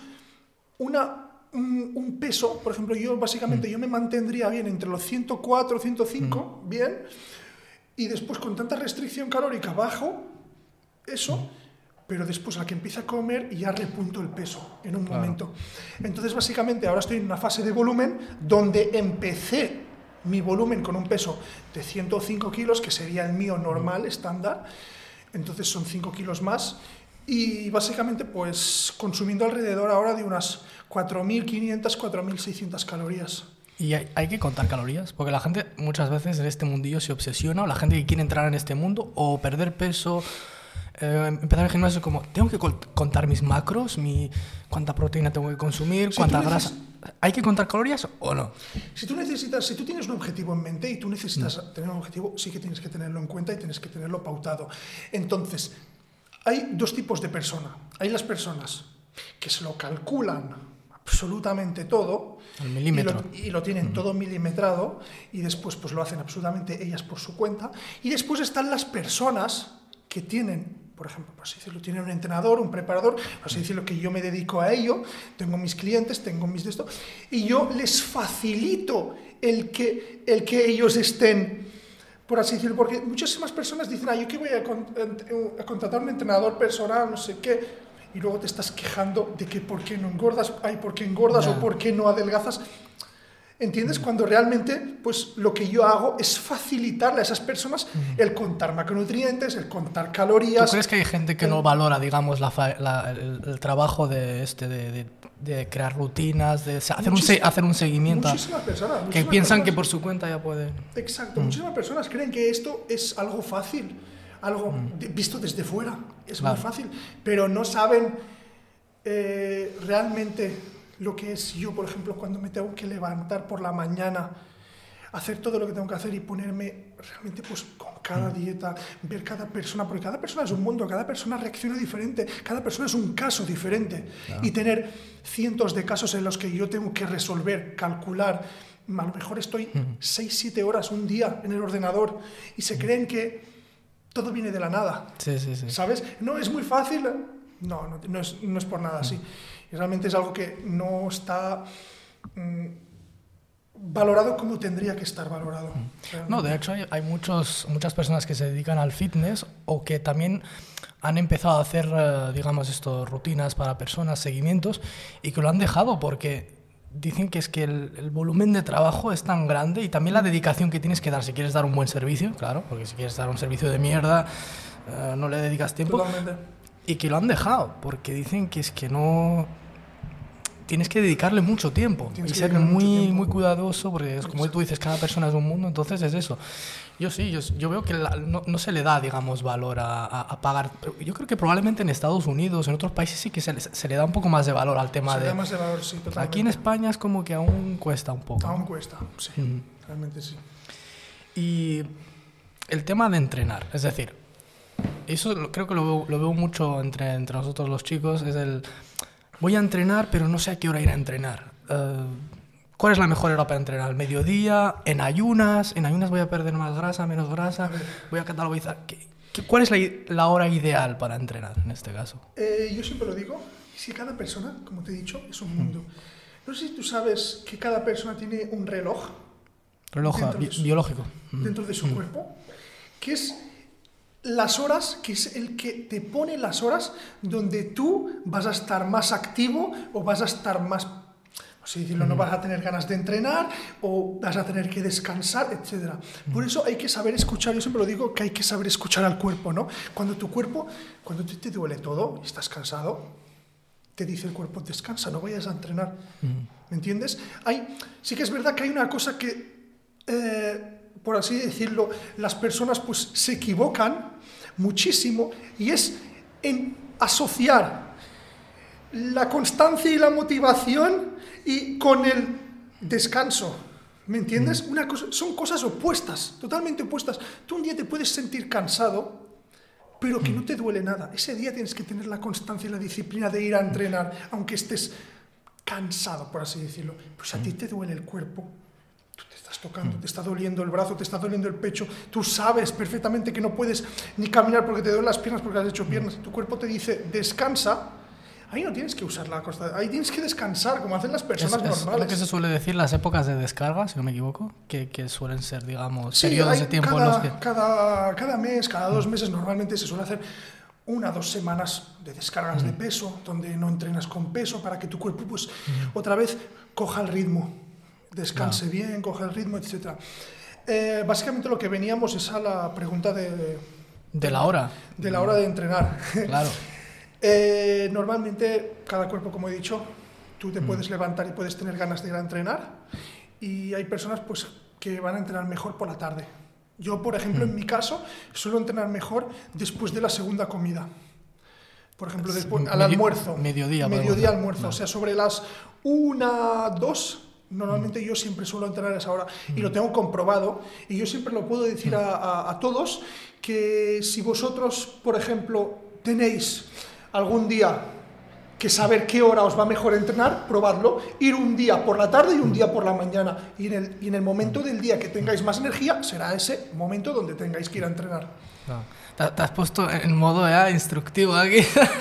una, un, un peso, por ejemplo, yo básicamente mm. yo me mantendría bien entre los ciento cuatro, ciento cinco, mm. bien, y después con tanta restricción calórica bajo eso, mm. pero después a la que empieza a comer ya repunto el peso en un claro. momento. Entonces, básicamente, ahora estoy en una fase de volumen donde empecé mi volumen con un peso de ciento cinco kilos, que sería el mío normal, estándar, entonces son cinco kilos más, y básicamente pues consumiendo alrededor ahora de unas cuatro mil quinientas, cuatro mil seiscientas calorías. ¿Y hay, hay que contar calorías? Porque la gente muchas veces en este mundillo se obsesiona, o la gente que quiere entrar en este mundo, o perder peso, eh, empezar el gimnasio como, tengo que contar mis macros, mi, cuánta proteína tengo que consumir, si cuánta grasa... ¿Hay que contar calorías o no? Si tú necesitas, si tú tienes un objetivo en mente y tú necesitas mm. tener un objetivo, sí que tienes que tenerlo en cuenta y tienes que tenerlo pautado. Entonces, hay dos tipos de personas. Hay las personas que se lo calculan absolutamente todo al milímetro y lo, y lo tienen mm. todo milimetrado y después pues lo hacen absolutamente ellas por su cuenta. Y después están las personas que tienen, por ejemplo, por así decirlo, tienen un entrenador, un preparador, por así decirlo, que yo me dedico a ello, tengo mis clientes, tengo mis de esto, y yo les facilito el que, el que ellos estén, por así decirlo, porque muchísimas personas dicen, ah, yo que voy a, con, a contratar un entrenador personal, no sé qué, y luego te estás quejando de que por qué no engordas, ay, por qué engordas no. o por qué no adelgazas. ¿Entiendes? Cuando realmente pues, lo que yo hago es facilitarle a esas personas uh-huh. el contar macronutrientes, el contar calorías. ¿Tú crees que hay gente que el... no valora, digamos, la, la, el, el trabajo de, este, de, de, de crear rutinas, de hacer, un, hacer un seguimiento? Muchísimas personas. Muchísimas que piensan personas. que por su cuenta ya pueden... Exacto. Uh-huh. Muchísimas personas creen que esto es algo fácil, algo uh-huh. de, visto desde fuera. Es claro. muy fácil, pero no saben eh, realmente... Lo que es yo, por ejemplo, cuando me tengo que levantar por la mañana, hacer todo lo que tengo que hacer y ponerme realmente pues, con cada dieta, ver cada persona, porque cada persona es un mundo, cada persona reacciona diferente, cada persona es un caso diferente. Claro. Y tener cientos de casos en los que yo tengo que resolver, calcular, a lo mejor estoy seis, siete horas un día en el ordenador y se creen que todo viene de la nada. Sí, sí, sí. ¿Sabes? No, es muy fácil. No, no, no, es, no es por nada así. Y realmente es algo que no está mmm, valorado como tendría que estar valorado. Realmente. No, de hecho hay, hay muchos, muchas personas que se dedican al fitness o que también han empezado a hacer, uh, digamos, esto, rutinas para personas, seguimientos, y que lo han dejado porque dicen que es que el, el volumen de trabajo es tan grande y también la dedicación que tienes que dar si quieres dar un buen servicio, claro, porque si quieres dar un servicio de mierda, uh, no le dedicas tiempo. Totalmente. Y que lo han dejado, porque dicen que es que no... Tienes que dedicarle mucho tiempo tienes y ser muy, muy cuidadoso, porque es como tú dices, cada persona es un mundo, entonces es eso. Yo sí, yo, yo veo que la, no, no se le da, digamos, valor a, a, a pagar. Yo creo que probablemente en Estados Unidos, en otros países sí que se le, se le da un poco más de valor al tema se de... Se le da más de valor, sí, totalmente. Aquí en España es como que aún cuesta un poco. Aún cuesta, sí, uh-huh. realmente sí. Y el tema de entrenar, es decir... Eso creo que lo veo, lo veo mucho entre, entre nosotros los chicos, es el voy a entrenar pero no sé a qué hora ir a entrenar. Uh, ¿Cuál es la mejor hora para entrenar? ¿Al mediodía? ¿En ayunas? ¿En ayunas voy a perder más grasa, menos grasa? ¿Voy a catalogizar? ¿Qué, qué, ¿Cuál es la, la hora ideal para entrenar en este caso? Eh, yo siempre lo digo, si cada persona, como te he dicho, es un mundo. No sé si tú sabes que cada persona tiene un reloj. Reloj bi- su, biológico. Dentro de su mm. cuerpo, que es... las horas, que es el que te pone las horas donde tú vas a estar más activo o vas a estar más, no sé decirlo, no vas a tener ganas de entrenar o vas a tener que descansar, etcétera. Por eso hay que saber escuchar, yo siempre lo digo, que hay que saber escuchar al cuerpo, ¿no? Cuando tu cuerpo, cuando te, te duele todo y estás cansado, te dice el cuerpo, descansa, no vayas a entrenar. ¿Me entiendes? Hay, sí que es verdad que hay una cosa que... Eh, por así decirlo, las personas pues se equivocan muchísimo y es en asociar la constancia y la motivación y con el descanso, ¿me entiendes? Una cosa, son cosas opuestas, totalmente opuestas. Tú un día te puedes sentir cansado, pero que no te duele nada. Ese día tienes que tener la constancia y la disciplina de ir a entrenar, aunque estés cansado, por así decirlo. Pues a ti te duele el cuerpo. Tú te estás tocando, te está doliendo el brazo, te está doliendo el pecho, tú sabes perfectamente que no puedes ni caminar porque te duelen las piernas porque has hecho piernas, tu cuerpo te dice descansa, ahí no tienes que usar la costa, ahí tienes que descansar como hacen las personas es, es normales. Lo que se suele decir las épocas de descarga, si no me equivoco, que, que suelen ser, digamos, sí, periodos de tiempo cada, en los que... cada, cada mes, cada dos meses normalmente se suele hacer una o dos semanas de descargas mm. de peso, donde no entrenas con peso para que tu cuerpo pues mm. otra vez coja el ritmo. Descanse claro. bien, coge el ritmo, etcétera. Eh, básicamente lo que veníamos es a la pregunta de... De, de la hora. De la hora de entrenar. Claro. eh, normalmente, cada cuerpo, como he dicho, tú te mm. puedes levantar y puedes tener ganas de ir a entrenar. Y hay personas pues, que van a entrenar mejor por la tarde. Yo, por ejemplo, mm. en mi caso, suelo entrenar mejor después de la segunda comida. Por ejemplo, después, al Medio, almuerzo. Mediodía. Mediodía almuerzo. No. O sea, sobre las una, dos... Normalmente yo siempre suelo entrenar a esa hora y lo tengo comprobado y yo siempre lo puedo decir a, a, a todos que si vosotros, por ejemplo, tenéis algún día que saber qué hora os va mejor entrenar, probadlo, ir un día por la tarde y un día por la mañana y en el, y en el momento del día que tengáis más energía será ese momento donde tengáis que ir a entrenar. No. Te has puesto en modo ya instructivo aquí.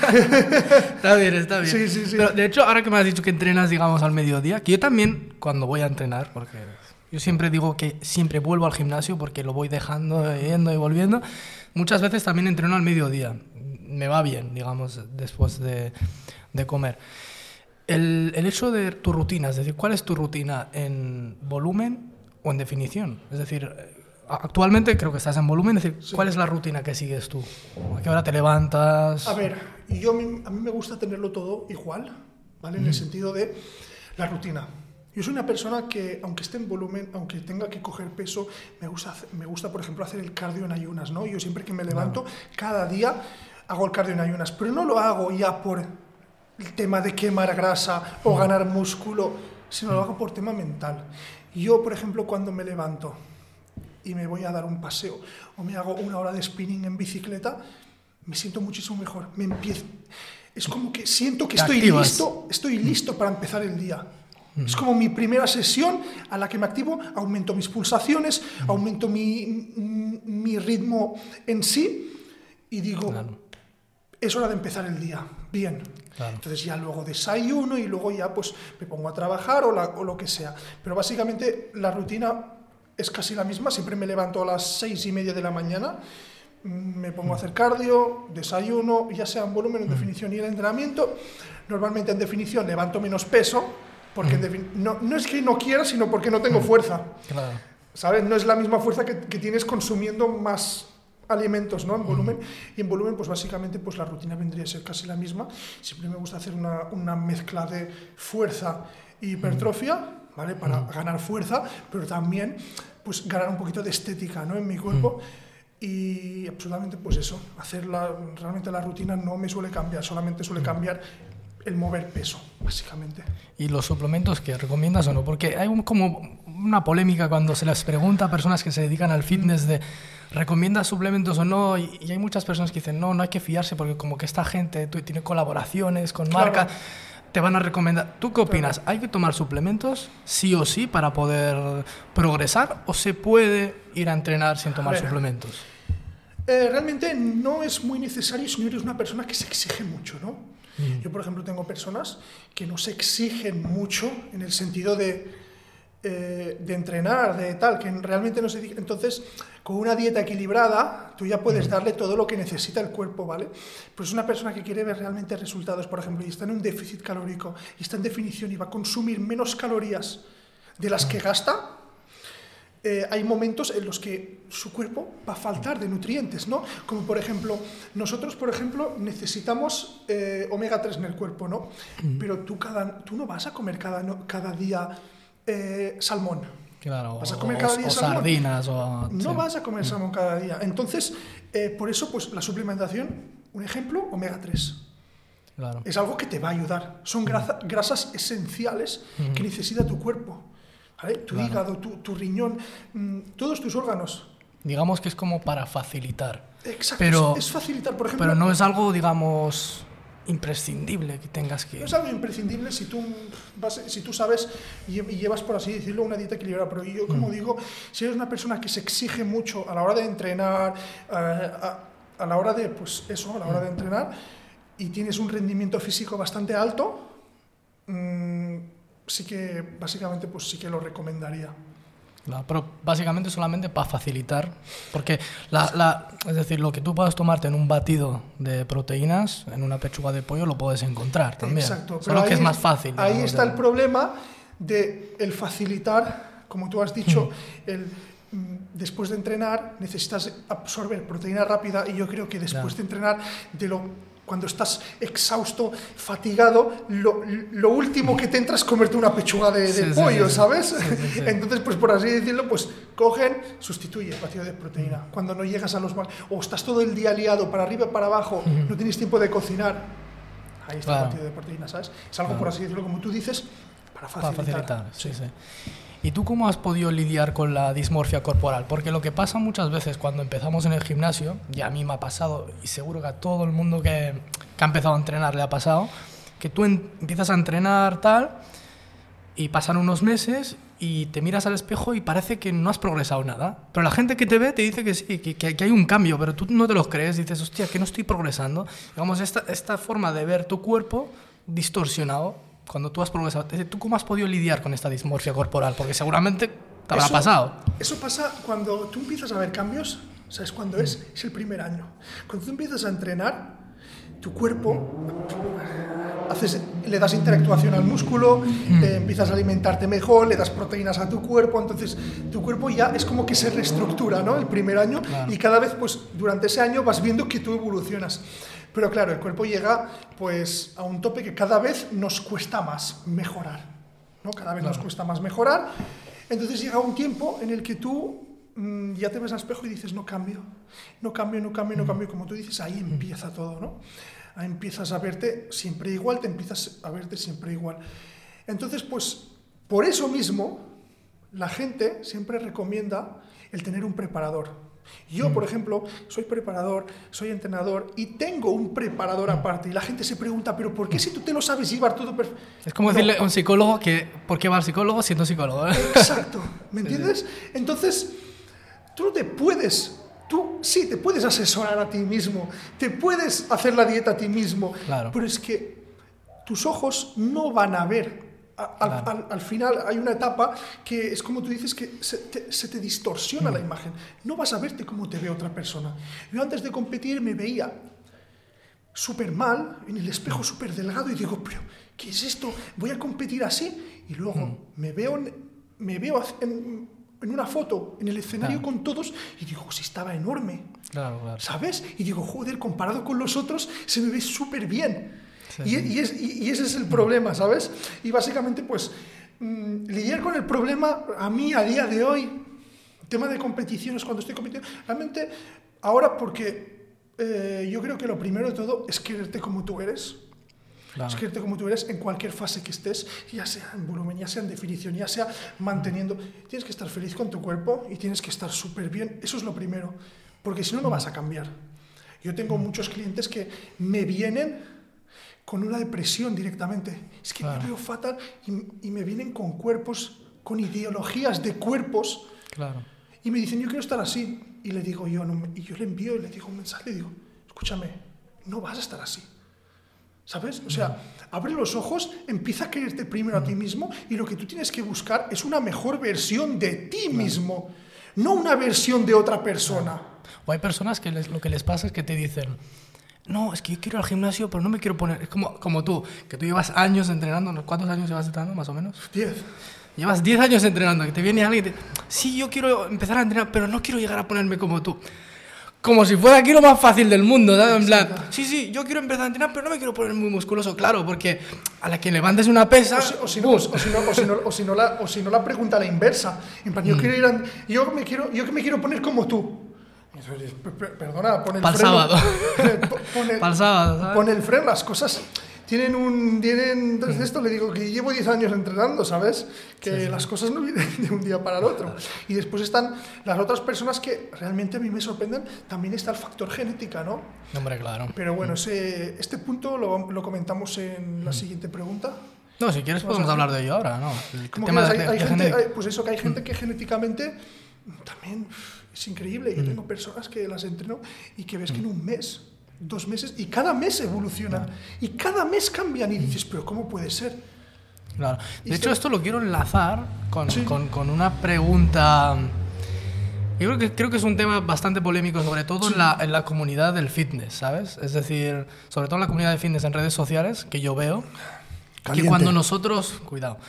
Está bien, está bien. Sí, sí, sí. Pero de hecho, ahora que me has dicho que entrenas, digamos, al mediodía, que yo también, cuando voy a entrenar, porque yo siempre digo que siempre vuelvo al gimnasio porque lo voy dejando, yendo y volviendo, muchas veces también entreno al mediodía. Me va bien, digamos, después de, de comer. El, el hecho de tu rutina, es decir, ¿cuál es tu rutina en volumen o en definición? Es decir, actualmente creo que estás en volumen, es decir, ¿cuál sí. es la rutina que sigues tú? ¿A qué hora te levantas? A ver, yo, a mí me gusta tenerlo todo igual, ¿vale? En mm. el sentido de la rutina. Yo soy una persona que, aunque esté en volumen, aunque tenga que coger peso, me gusta, me gusta por ejemplo, hacer el cardio en ayunas, ¿no? Yo siempre que me levanto, claro. cada día hago el cardio en ayunas, pero no lo hago ya por el tema de quemar grasa o ganar músculo, sino lo hago por tema mental. Yo, por ejemplo, cuando me levanto y me voy a dar un paseo o me hago una hora de spinning en bicicleta, me siento muchísimo mejor. Me empiezo, es como que siento que estoy listo, estoy listo para empezar el día. Es como mi primera sesión a la que me activo, aumento mis pulsaciones, aumento mi, mi ritmo en sí y digo, claro. es hora de empezar el día, bien. Claro. Entonces ya luego desayuno y luego ya pues me pongo a trabajar o, la, o lo que sea. Pero básicamente la rutina es casi la misma, siempre me levanto a las seis y media de la mañana, me pongo a hacer cardio, desayuno, ya sea en volumen, en definición y el entrenamiento. Normalmente en definición levanto menos peso, porque mm. no, no es que no quiera, sino porque no tengo fuerza. Claro. ¿Sabes? No es la misma fuerza que, que tienes consumiendo más alimentos, ¿no? En volumen. Mm. Y en volumen, pues básicamente, pues la rutina vendría a ser casi la misma. Siempre me gusta hacer una, una mezcla de fuerza y hipertrofia, mm. ¿vale? Para mm. ganar fuerza, pero también, pues ganar un poquito de estética, ¿no? En mi cuerpo. Mm. Y absolutamente, pues eso. Hacer la, realmente la rutina no me suele cambiar, solamente suele cambiar el mover peso, básicamente. ¿Y los suplementos que recomiendas o no? Porque hay un, como una polémica cuando se les pregunta a personas que se dedican al fitness de ¿recomiendas suplementos o no? Y, y hay muchas personas que dicen no, no hay que fiarse porque como que esta gente tiene colaboraciones con claro. marcas, te van a recomendar. ¿Tú qué opinas? Claro. ¿Hay que tomar suplementos sí o sí para poder progresar o se puede ir a entrenar sin tomar a ver, suplementos? Eh, realmente no es muy necesario si no eres una persona que se exige mucho, ¿no? Yo, por ejemplo, tengo personas que no se exigen mucho en el sentido de, eh, de entrenar, de tal, que realmente no se... Entonces, con una dieta equilibrada, tú ya puedes darle todo lo que necesita el cuerpo, ¿vale? Pues una persona que quiere ver realmente resultados, por ejemplo, y está en un déficit calórico, y está en definición y va a consumir menos calorías de las que gasta, Eh, hay momentos en los que su cuerpo va a faltar de nutrientes, ¿no? Como por ejemplo, nosotros, por ejemplo, necesitamos eh, omega tres en el cuerpo, ¿no? Mm. Pero tú, cada, tú no vas a comer cada, no, cada día eh, salmón. Claro, ¿Vas a comer cada o, día o salmón? sardinas o... No sí. vas a comer salmón cada día. Entonces, eh, por eso, pues la suplementación, un ejemplo, omega tres. Claro. Es algo que te va a ayudar. Son grasa, grasas esenciales mm. que necesita tu cuerpo. ¿Vale? Tu claro. hígado, tu, tu riñón, mmm, todos tus órganos. Digamos que es como para facilitar. Exacto, pero, es facilitar, por ejemplo... Pero no es algo, digamos, imprescindible que tengas que... No es algo imprescindible si tú, vas, si tú sabes y llevas, por así decirlo, una dieta equilibrada. Pero yo, como mm. digo, si eres una persona que se exige mucho a la hora de entrenar, a, a, a la hora de, pues eso, a la hora mm. de entrenar, y tienes un rendimiento físico bastante alto... Mmm, sí que básicamente pues sí que lo recomendaría. Claro, pero básicamente solamente para facilitar, porque la, la, es decir, lo que tú puedas tomarte en un batido de proteínas, en una pechuga de pollo, lo puedes encontrar también. Exacto. Solo que es más fácil. Ahí digamos, está de... el problema de el facilitar, como tú has dicho, mm. el después de entrenar necesitas absorber proteína rápida y yo creo que después claro. de entrenar, de lo cuando estás exhausto, fatigado, lo, lo último que te entra es comerte una pechuga de, de sí, pollo, sí, sí. ¿sabes? Sí, sí, sí. Entonces, pues por así decirlo, pues cogen, sustituye el batido de proteína. Mm. Cuando no llegas a los... o estás todo el día liado, para arriba, para abajo, mm. no tienes tiempo de cocinar, ahí está claro. el batido de proteína, ¿sabes? Es algo, claro. por así decirlo, como tú dices, para facilitar. Para facilitar, sí, sí. ¿Y tú cómo has podido lidiar con la dismorfia corporal? Porque lo que pasa muchas veces cuando empezamos en el gimnasio, y a mí me ha pasado, y seguro que a todo el mundo que, que ha empezado a entrenar le ha pasado, que tú en, empiezas a entrenar tal, y pasan unos meses, y te miras al espejo y parece que no has progresado nada. Pero la gente que te ve te dice que sí, que, que, que hay un cambio, pero tú no te lo crees, dices, hostia, que no estoy progresando. Digamos, esta, esta forma de ver tu cuerpo distorsionado, cuando tú has progresado, ¿tú cómo has podido lidiar con esta dismorfia corporal? Porque seguramente te habrá eso, pasado. Eso pasa cuando tú empiezas a ver cambios, ¿sabes cuándo mm. es? Es el primer año. Cuando tú empiezas a entrenar, tu cuerpo haces, le das interactuación al músculo, mm. eh, empiezas a alimentarte mejor, le das proteínas a tu cuerpo, entonces tu cuerpo ya es como que se reestructura, ¿no? El primer año, claro. Y cada vez, pues, durante ese año vas viendo que tú evolucionas. Pero claro, el cuerpo llega, pues, a un tope que cada vez nos cuesta más mejorar, ¿no? Cada vez claro. nos cuesta más mejorar. Entonces llega un tiempo en el que tú mmm, ya te ves al espejo y dices, no cambio, no cambio, no cambio, no cambio. Como tú dices, ahí empieza todo, ¿no? Ahí empiezas a verte siempre igual, te empiezas a verte siempre igual. Entonces, pues, por eso mismo, la gente siempre recomienda el tener un preparador. Yo, por ejemplo, soy preparador, soy entrenador y tengo un preparador aparte. Y la gente se pregunta, ¿pero por qué si tú te lo sabes llevar todo perfecto? Es como no. decirle a un psicólogo que ¿por qué va al psicólogo siendo psicólogo? ¿Eh? Exacto, ¿me entiendes? Sí, sí. Entonces, tú no te puedes, tú sí, te puedes asesorar a ti mismo, te puedes hacer la dieta a ti mismo, claro. pero es que tus ojos no van a ver. Al, claro. al, al final hay una etapa que es como tú dices que se te, se te distorsiona mm. la imagen. No vas a verte como te ve otra persona. Yo antes de competir me veía súper mal, en el espejo súper delgado y digo, pero ¿qué es esto? ¿Voy a competir así? Y luego mm. me veo, me veo en, en una foto en el escenario claro. con todos y digo, si estaba enorme. Claro, claro. ¿Sabes? Y digo, joder, comparado con los otros se me ve súper bien. Sí, y, sí. Y, es, y, y ese es el problema, ¿sabes? Y básicamente, pues, mmm, lidiar con el problema, a mí, a día de hoy, tema de competiciones, cuando estoy compitiendo, realmente, ahora porque eh, yo creo que lo primero de todo es quererte como tú eres. Claro. Es quererte como tú eres en cualquier fase que estés, ya sea en volumen, ya sea en definición, ya sea manteniendo. Tienes que estar feliz con tu cuerpo y tienes que estar súper bien. Eso es lo primero, porque si no, no vas a cambiar. Yo tengo muchos clientes que me vienen con una depresión directamente. Es que claro. me veo fatal y, y me vienen con cuerpos, con ideologías de cuerpos. Claro. Y me dicen, yo quiero estar así. Y le digo yo, no, y yo le envío y le digo un mensaje, le digo, escúchame, no vas a estar así. ¿Sabes? O sea, abre los ojos, empieza a quererte primero a ti mismo y lo que tú tienes que buscar es una mejor versión de ti claro. mismo, no una versión de otra persona. Claro. O hay personas que les, lo que les pasa es que te dicen, no, es que yo quiero ir al gimnasio, pero no me quiero poner... Es como, como tú, que tú llevas años entrenando. ¿Cuántos años llevas entrenando, más o menos? Diez. Llevas diez años entrenando, que te viene alguien y te... Sí, yo quiero empezar a entrenar, pero no quiero llegar a ponerme como tú. Como si fuera aquí lo más fácil del mundo, ¿sabes? En plan, sí, sí, yo quiero empezar a entrenar, pero no me quiero poner muy musculoso, claro, porque a la que levantes una pesa... O si, o si, no, o si, no, o si, no, o si, no, la, o si no la pregunta a la inversa. En plan, yo, mm. quiero ir a, yo, me quiero, yo me quiero poner como tú. Perdona, pon el Pa'l freno. sábado. Pon el, Pa'l sábado, ¿sabes? Pon el freno, las cosas tienen un... Tienen, entonces esto le digo que llevo diez años entrenando, ¿sabes? Que sí, sí. las cosas no vienen de un día para el otro. Y después están las otras personas que realmente a mí me sorprenden. También está el factor genética, ¿no? Hombre, claro. Pero bueno, ese, este punto lo, lo comentamos en la siguiente pregunta. No, si quieres podemos hablar de ello ahora, ¿no? El Como tema que de, hay, hay de gente, hay, pues eso, que hay gente que genéticamente también... Es increíble, yo tengo personas que las entreno y que ves que en un mes, dos meses, y cada mes evolucionan, y cada mes cambian, y dices, pero ¿cómo puede ser? Claro. De hecho, esto lo quiero enlazar con, sí. con, con una pregunta. Yo creo que, creo que es un tema bastante polémico, sobre todo sí. en, la, en la comunidad del fitness, ¿sabes? Es decir, sobre todo en la comunidad de fitness en redes sociales, que yo veo. Caliente. Que cuando nosotros, cuidado,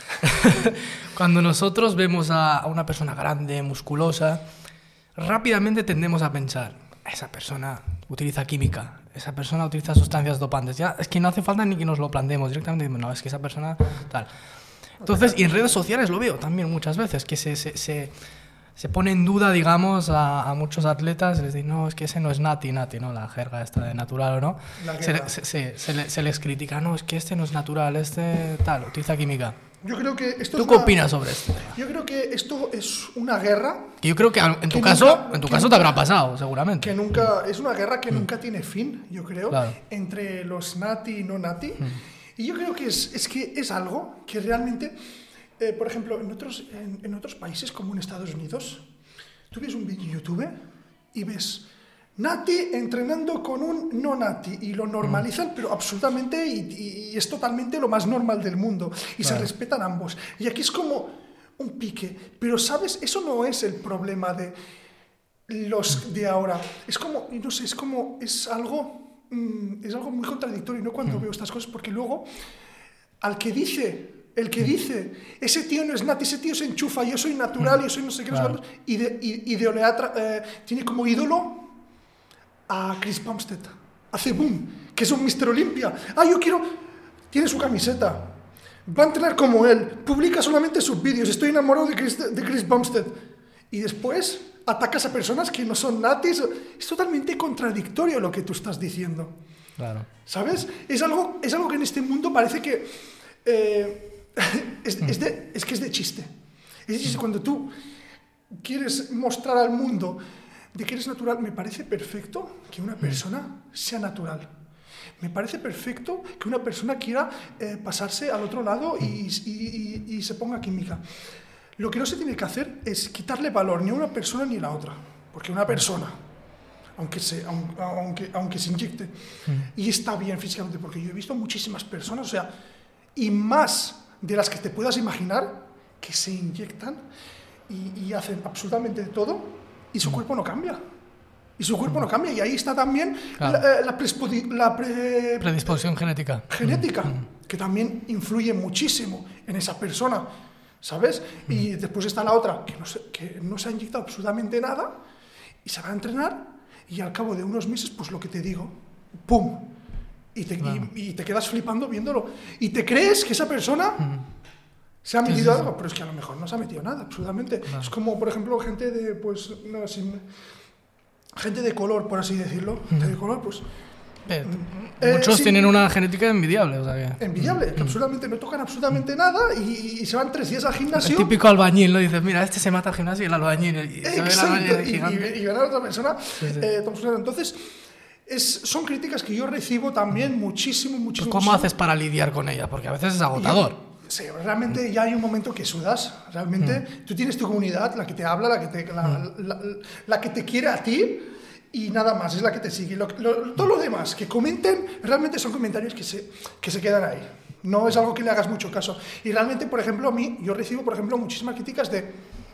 cuando nosotros vemos a, a una persona grande, musculosa, rápidamente tendemos a pensar, esa persona utiliza química, esa persona utiliza sustancias dopantes. Ya, es que no hace falta ni que nos lo planteemos directamente. No, es que esa persona tal. Entonces, y en redes sociales lo veo también muchas veces, que se, se, se, se pone en duda, digamos, a, a muchos atletas. Les dicen, no, es que ese no es nati, nati, ¿no? La jerga esta de natural o no. Se, se, se, se, le, se les critica, no, es que este no es natural, este tal, utiliza química. Yo creo que esto ¿Tú es qué una, opinas sobre esto? Yo creo que esto es una guerra. Que yo creo que en tu que caso, nunca, en tu que caso nunca, te habrá pasado, seguramente. Que nunca es una guerra que mm. nunca tiene fin, yo creo, claro. entre los nati y no nati. Mm. Y yo creo que es, es que es algo que realmente, eh, por ejemplo, en otros en, en otros países como en Estados Unidos, tú ves un vídeo en YouTube y ves nati entrenando con un no nati y lo normalizan, mm. pero absolutamente, y, y es totalmente lo más normal del mundo, y claro. se respetan ambos. Y aquí es como un pique, pero ¿sabes? Eso no es el problema de los de ahora. Es como, no sé, es como, es algo mm, es algo muy contradictorio, ¿no? Cuando mm. veo estas cosas, porque luego al que dice, el que dice, ese tío no es nati, ese tío se enchufa, yo soy natural, yo soy no sé qué, claro. y de, y, ideolatra, eh, tiene como ídolo a Chris Bumstead, hace boom, que es un mister Olympia. Ah, yo quiero, tiene su camiseta, va a entrenar como él, publica solamente sus vídeos, estoy enamorado de Chris, de Chris Bumstead, y después atacas a personas que no son natis. Es totalmente contradictorio lo que tú estás diciendo. Claro. ¿Sabes? Es algo, es algo que en este mundo parece que eh, es, es, de, es que es de chiste. Es de chiste cuando tú quieres mostrar al mundo de que eres natural. Me parece perfecto que una persona sea natural. Me parece perfecto que una persona quiera eh, pasarse al otro lado y, y, y, y se ponga química. Lo que no se tiene que hacer es quitarle valor ni a una persona ni a la otra. Porque una persona, aunque se, aunque, aunque, aunque se inyecte, mm. y está bien físicamente, porque yo he visto muchísimas personas, o sea, y más de las que te puedas imaginar, que se inyectan y, y hacen absolutamente todo y su mm. cuerpo no cambia. Y su cuerpo mm. no cambia. Y ahí está también claro. la, la, prespodi- la pre- predisposición genética. Genética, mm. que también influye muchísimo en esa persona, ¿sabes? Mm. Y después está la otra, que no, se, que no se ha inyectado absolutamente nada y se va a entrenar y al cabo de unos meses, pues lo que te digo, ¡pum! Y te, claro. y, y te quedas flipando viéndolo. Y te crees que esa persona mm. se ha metido sí, sí, algo, sí. pero es que a lo mejor no se ha metido nada, absolutamente. Claro. Es como, por ejemplo, gente de, pues, no, sin, gente de color, por así decirlo, mm. gente de color, pues... Eh, muchos eh, sí, tienen una genética envidiable, o sea que... Envidiable, que absolutamente no tocan absolutamente nada y, y se van tres días al gimnasio. El típico albañil, ¿no? Dices, mira, este se mata al gimnasio y el albañil... Y exacto, se ve el albañil y, y, y ven a otra persona. Sí, sí. Eh, entonces, es, son críticas que yo recibo también muchísimo, muchísimo. ¿Cómo haces para lidiar con ellas? Porque a veces es agotador. Yo, sí, realmente ya hay un momento que sudas. Realmente mm. tú tienes tu comunidad, la que te habla, la que te, la, mm. la, la, la que te quiere a ti. Y nada más, es la que te sigue. Lo, lo, todo lo demás que comenten, realmente son comentarios que se, que se quedan ahí. No es algo que le hagas mucho caso. Y realmente, por ejemplo, a mí, yo recibo, por ejemplo, muchísimas críticas de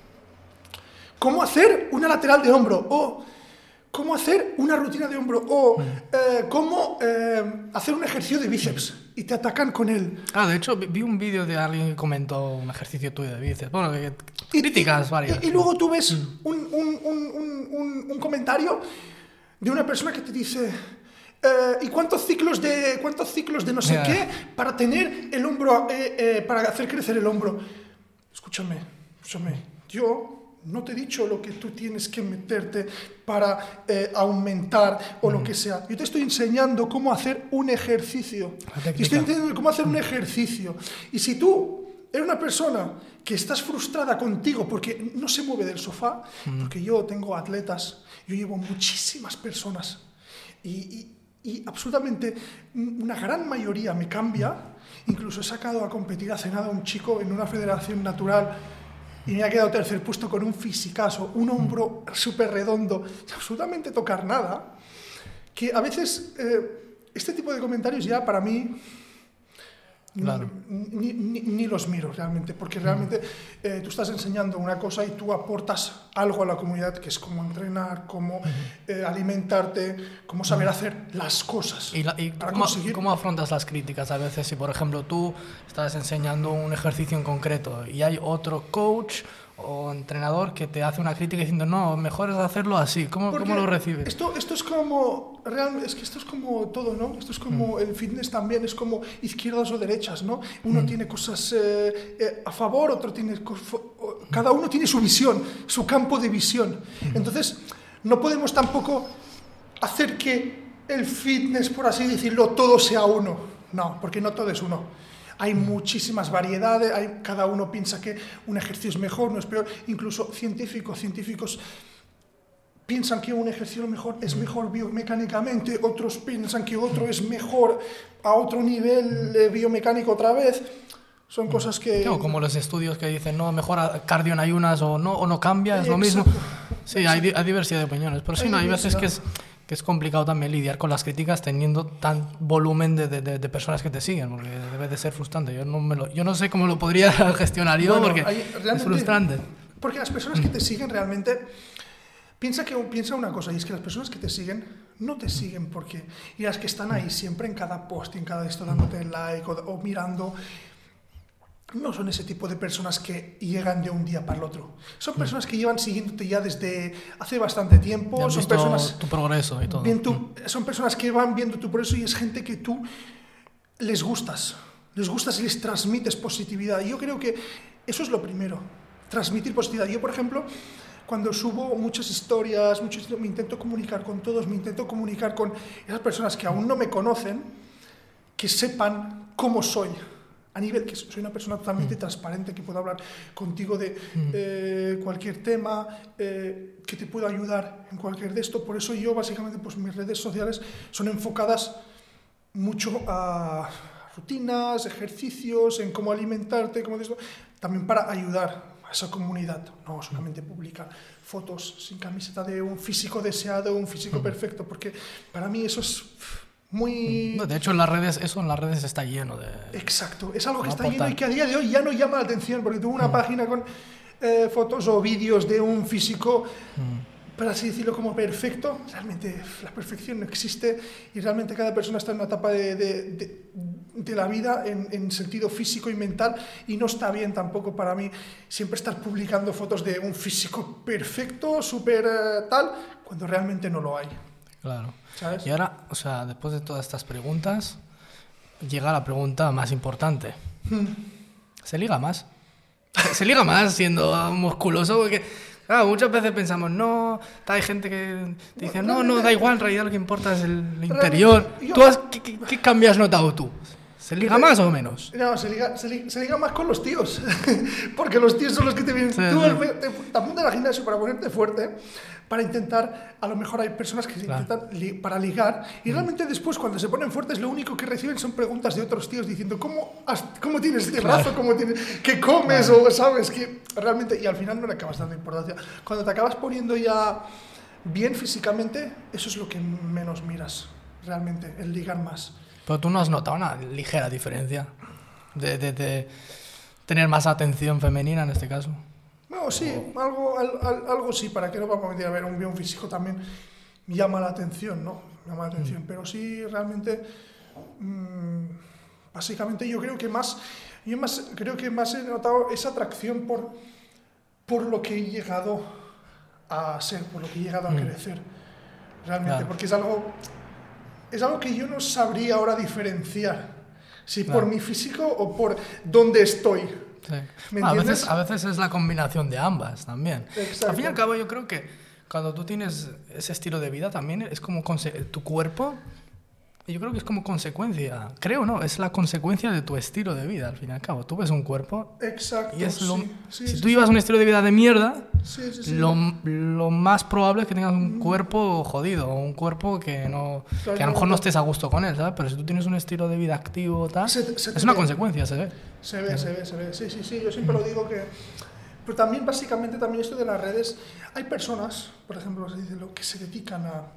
cómo hacer una lateral de hombro, o cómo hacer una rutina de hombro, o eh, cómo eh, hacer un ejercicio de bíceps. Y te atacan con él. Ah, de hecho, vi un vídeo de alguien que comentó un ejercicio tuyo de bíceps. Bueno, que, que críticas y, varias. Y, y luego tú ves mm. un, un, un, un, un comentario de una persona que te dice eh, ¿y cuántos ciclos de cuántos ciclos de no sé yeah. qué para tener el hombro, eh, eh, para hacer crecer el hombro? Escúchame, escúchame. Yo no te he dicho lo que tú tienes que meterte para eh, aumentar o mm. lo que sea. Yo te estoy enseñando cómo hacer un ejercicio. Te estoy enseñando cómo hacer mm. un ejercicio. Y si tú eres una persona que estás frustrada contigo porque no se mueve del sofá, mm. porque yo tengo atletas, yo llevo muchísimas personas y, y, y absolutamente una gran mayoría me cambia. Mm. Incluso he sacado a competir hace nada a un chico en una federación natural y me ha quedado tercer puesto con un fisicazo, un hombro súper redondo, sin absolutamente tocar nada, que a veces eh, este tipo de comentarios ya para mí claro. ni, ni, ni los miro realmente, porque realmente eh, tú estás enseñando una cosa y tú aportas algo a la comunidad, que es cómo entrenar, cómo eh, alimentarte, cómo saber hacer las cosas. ¿Y, la, y para cómo, conseguir... cómo afrontas las críticas a veces? Si, por ejemplo, tú estás enseñando un ejercicio en concreto y hay otro coach o entrenador que te hace una crítica diciendo no, mejor es hacerlo así. ¿Cómo, ¿cómo lo recibes? Esto, esto es como realmente, es que esto es como todo, ¿no? Esto es como mm. el fitness también, es como izquierdas o derechas, ¿no? Uno mm. tiene cosas eh, eh, a favor, otro tiene... Cada uno tiene su visión, su campo de visión. Mm. Entonces, no podemos tampoco hacer que el fitness, por así decirlo, todo sea uno. No, porque no todo es uno. Hay muchísimas variedades, hay, cada uno piensa que un ejercicio es mejor, no es peor. Incluso científicos, científicos piensan que un ejercicio mejor es mejor biomecánicamente, otros piensan que otro es mejor a otro nivel eh, biomecánico otra vez. Son cosas que... No, como los estudios que dicen, no, mejor cardio en ayunas o no, o no cambia, es lo mismo. Sí, hay, hay diversidad de opiniones, pero sí, hay, no, hay veces que es... que es complicado también lidiar con las críticas teniendo tan volumen de, de, de personas que te siguen, porque debe de ser frustrante. Yo no, me lo, yo no sé cómo lo podría gestionar yo, no, porque hay, es frustrante. Porque las personas que te siguen realmente, Piensa, que, piensa una cosa, y es que las personas que te siguen no te siguen porque... Y las que están ahí siempre en cada post, en cada esto, dándote like o, o mirando... No son ese tipo de personas que llegan de un día para el otro. Son personas que llevan siguiéndote ya desde hace bastante tiempo. Ya han son visto personas tu progreso y todo. Bien tu, son personas que van viendo tu progreso y es gente que tú les gustas. Les gustas y les transmites positividad. Y yo creo que eso es lo primero, transmitir positividad. Yo, por ejemplo, cuando subo muchas historias, muchos, me intento comunicar con todos, me intento comunicar con esas personas que aún no me conocen, que sepan cómo soy. A nivel que soy una persona totalmente mm. transparente, que puedo hablar contigo de mm. eh, cualquier tema, eh, que te puedo ayudar en cualquier de esto. Por eso yo, básicamente, pues mis redes sociales son enfocadas mucho a rutinas, ejercicios, en cómo alimentarte, cómo esto, también para ayudar a esa comunidad. No solamente publicar fotos sin camiseta de un físico deseado, un físico mm. perfecto, porque para mí eso es... Muy... De hecho, en las redes, eso en las redes está lleno de... Exacto, es algo que está lleno y que a día de hoy ya no llama la atención, porque tuve una mm. página con eh, fotos o vídeos de un físico, mm. para así decirlo, como perfecto. Realmente la perfección no existe y realmente cada persona está en una etapa de, de, de, de la vida en, en sentido físico y mental, y no está bien tampoco para mí siempre estar publicando fotos de un físico perfecto, súper eh, tal, cuando realmente no lo hay. Claro. ¿Sabes? Y ahora, o sea, después de todas estas preguntas, llega la pregunta más importante. Hmm. ¿Se liga más? ¿Se liga más siendo musculoso? Porque, claro, muchas veces pensamos, no, hay gente que te dice, no, no, da igual, en realidad lo que importa es el interior. ¿Tú has, qué, qué, ¿Qué cambio has notado tú? ¿Se liga más o menos? No, se liga, se liga, se liga más con los tíos. Porque los tíos son los que te vienen. Sí, tú sí. te, te apuntas al gimnasio para ponerte fuerte, para intentar, a lo mejor hay personas que claro. intentan li, para ligar, y mm. realmente después cuando se ponen fuertes lo único que reciben son preguntas de otros tíos diciendo ¿cómo, has, cómo tienes este claro. brazo? ¿Cómo tienes, ¿Qué comes? Claro. O sabes que realmente, y al final no le acabas dando importancia. Cuando te acabas poniendo ya bien físicamente, eso es lo que menos miras realmente, el ligar más. Pero tú no has notado una ligera diferencia de, de, de tener más atención femenina en este caso. No, sí, o... algo, al, al, algo sí, para que no vamos a mentir. A ver, un bien físico también llama la atención, ¿no? Llama la atención, mm. pero sí, realmente, mmm, básicamente yo creo que más, yo más, creo que más he notado esa atracción por, por lo que he llegado a ser, por lo que he llegado a mm. crecer, realmente, claro. porque es algo... Es algo que yo no sabría ahora diferenciar, si claro. por mi físico o por dónde estoy. Sí. ¿Me a, veces, a veces es la combinación de ambas también. Exacto. Al fin y al cabo yo creo que cuando tú tienes ese estilo de vida también es como tu cuerpo, yo creo que es como consecuencia, creo, ¿no? Es la consecuencia de tu estilo de vida al fin y al cabo. Tú ves un cuerpo Exacto, y es lo, sí, sí, si sí, tú llevas sí. un estilo de vida de mierda, sí, sí, sí. Lo, lo más probable es que tengas un cuerpo jodido, o un cuerpo que, no, que a lo mejor no estés a gusto con él, ¿sabes? Pero si tú tienes un estilo de vida activo, tal, se, se es una ve. consecuencia, se ve. Se ve, se ve, se ve. Sí, sí, sí, yo siempre mm. lo digo que... Pero también, básicamente, también esto de las redes, hay personas, por ejemplo, se dice, lo que se dedican a...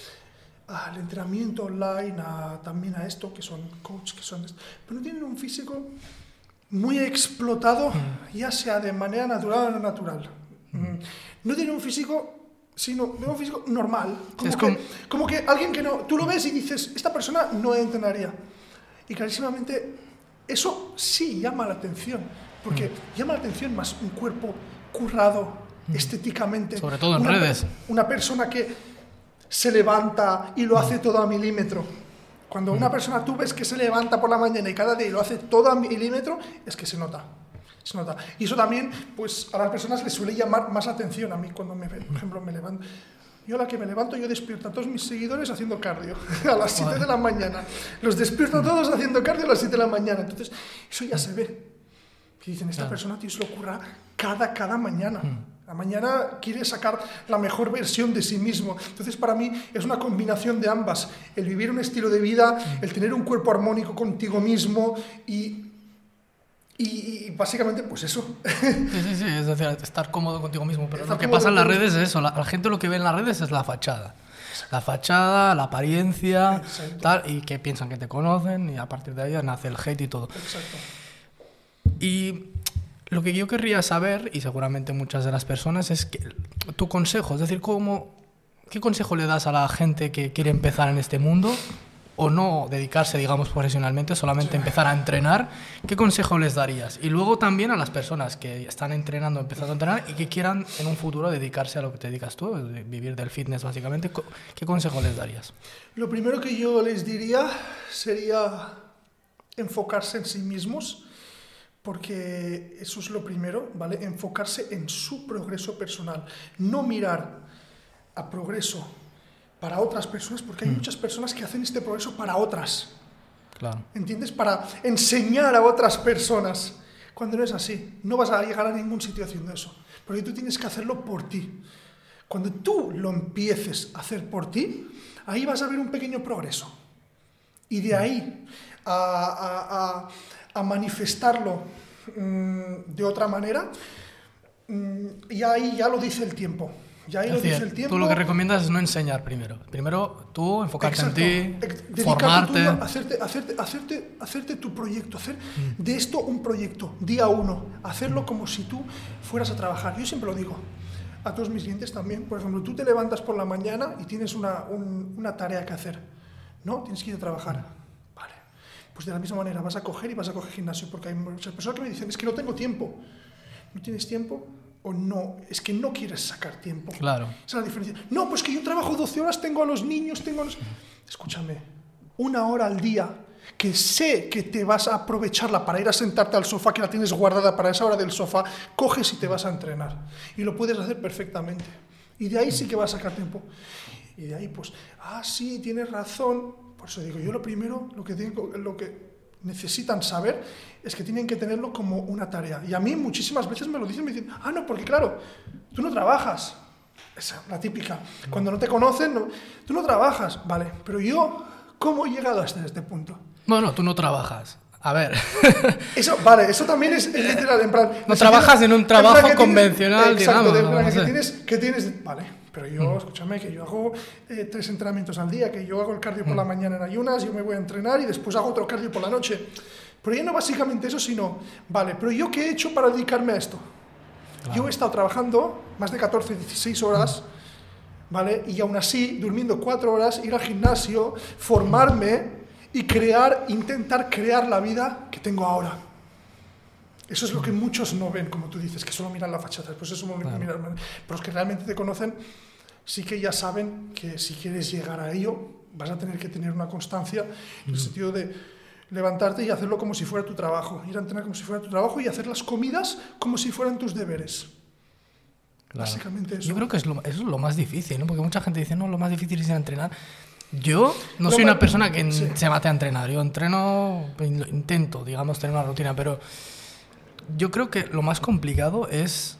al entrenamiento online, a, también a esto, que son coaches, que son esto, pero no tienen un físico muy explotado, mm. ya sea de manera natural o no natural. Mm. No tienen un físico, sino un físico normal, como, es que, como... como que alguien que no, tú lo ves y dices, esta persona no entrenaría. Y clarísimamente, eso sí llama la atención, porque mm. llama la atención más un cuerpo currado, mm. estéticamente. Sobre todo en una, redes. Una persona que se levanta y lo hace todo a milímetro. Cuando una persona tú ves que se levanta por la mañana y cada día lo hace todo a milímetro, es que se nota. Se nota. Y eso también, pues a las personas les suele llamar más atención. A mí cuando, me, por ejemplo, me levanto... Yo a la que me levanto, yo despierto a todos mis seguidores haciendo cardio a las siete de la mañana. Los despierto a todos haciendo cardio a las siete de la mañana. Entonces, eso ya se ve. Que dicen, esta persona, tío, se lo ocurra cada, cada mañana. La mañana quiere sacar la mejor versión de sí mismo. Entonces, para mí, es una combinación de ambas. El vivir un estilo de vida, el tener un cuerpo armónico contigo mismo y, y, y básicamente, pues eso. Sí, sí, sí. Es decir, estar cómodo contigo mismo. Pero estar lo que pasa en las redes es eso. La, la gente lo que ve en las redes es la fachada. La fachada, la apariencia, tal, y que piensan que te conocen y a partir de ahí nace el hate y todo. Exacto. Y... lo que yo querría saber, y seguramente muchas de las personas, es que tu consejo, es decir, ¿cómo, ¿qué consejo le das a la gente que quiere empezar en este mundo o no dedicarse, digamos, profesionalmente, solamente empezar a entrenar? ¿Qué consejo les darías? Y luego también a las personas que están entrenando, empezando a entrenar y que quieran en un futuro dedicarse a lo que te dedicas tú, vivir del fitness básicamente, ¿qué consejo les darías? Lo primero que yo les diría sería enfocarse en sí mismos, porque eso es lo primero, ¿vale? Enfocarse en su progreso personal, no mirar a progreso para otras personas, porque hay mm. muchas personas que hacen este progreso para otras. Claro. ¿Entiendes? Para enseñar a otras personas. Cuando no es así, no vas a llegar a ningún sitio haciendo eso. Porque tú tienes que hacerlo por ti. Cuando tú lo empieces a hacer por ti, ahí vas a ver un pequeño progreso. Y de ahí a, a, a, a manifestarlo mmm, de otra manera, mmm, y ahí ya lo dice el tiempo. Ya ahí es lo decir, dice el tiempo. Tú lo que recomiendas es no enseñar primero. Primero tú, enfocarte Exacto. en ti, Dedicarte formarte. Tú a hacerte, hacerte, hacerte, hacerte tu proyecto, hacer mm. de esto un proyecto, día uno, hacerlo mm. como si tú fueras a trabajar. Yo siempre lo digo a todos mis clientes también. Por ejemplo, tú te levantas por la mañana y tienes una, un, una tarea que hacer, ¿no? Tienes que ir a trabajar. Vale. Pues de la misma manera vas a coger y vas a coger gimnasio, porque hay muchas personas que me dicen, es que no tengo tiempo. ¿No tienes tiempo? O no, es que no quieres sacar tiempo. Claro. Esa es la diferencia. No, pues que yo trabajo doce horas, tengo a los niños, tengo a los... Escúchame, una hora al día, que sé que te vas a aprovecharla para ir a sentarte al sofá, que la tienes guardada para esa hora del sofá, coges y te vas a entrenar. Y lo puedes hacer perfectamente. Y de ahí sí que vas a sacar tiempo. Y de ahí, pues, ah, sí, tienes razón. Por eso digo, yo lo primero, lo que tengo, lo que... necesitan saber es que tienen que tenerlo como una tarea. Y a mí muchísimas veces me lo dicen, me dicen, ah, no, porque claro, tú no trabajas. Esa, la típica. Cuando no te conocen, no, tú no trabajas. Vale, pero yo, ¿cómo he llegado hasta este punto? Bueno, tú no trabajas. A ver. Eso, vale, eso también es, es literal, en plan... No trabajas en un trabajo en convencional, tienes, exacto, digamos. De, no que, sé. tienes, que tienes... Vale, pero yo, mm. escúchame, que yo hago eh, tres entrenamientos al día, que yo hago el cardio por mm. la mañana en ayunas, yo me voy a entrenar y después hago otro cardio por la noche. Pero ya no básicamente eso, sino... Vale, pero ¿yo qué he hecho para dedicarme a esto? Claro. Yo he estado trabajando más de catorce, dieciséis horas, mm. ¿vale? Y aún así, durmiendo cuatro horas, ir al gimnasio, formarme... y crear, intentar crear la vida que tengo ahora. Eso es lo que muchos no ven, como tú dices, que solo miran la fachada. Pues eso claro. miran, pero los que realmente te conocen sí que ya saben que si quieres llegar a ello vas a tener que tener una constancia en el mm. sentido de levantarte y hacerlo como si fuera tu trabajo, ir a entrenar como si fuera tu trabajo y hacer las comidas como si fueran tus deberes. Claro. Básicamente eso. Yo creo que es lo, eso es lo más difícil, ¿no? Porque mucha gente dice, no, lo más difícil es ir a entrenar. Yo no soy una persona que sí. se mate a entrenar. Yo entreno, intento, digamos, tener una rutina, pero yo creo que lo más complicado es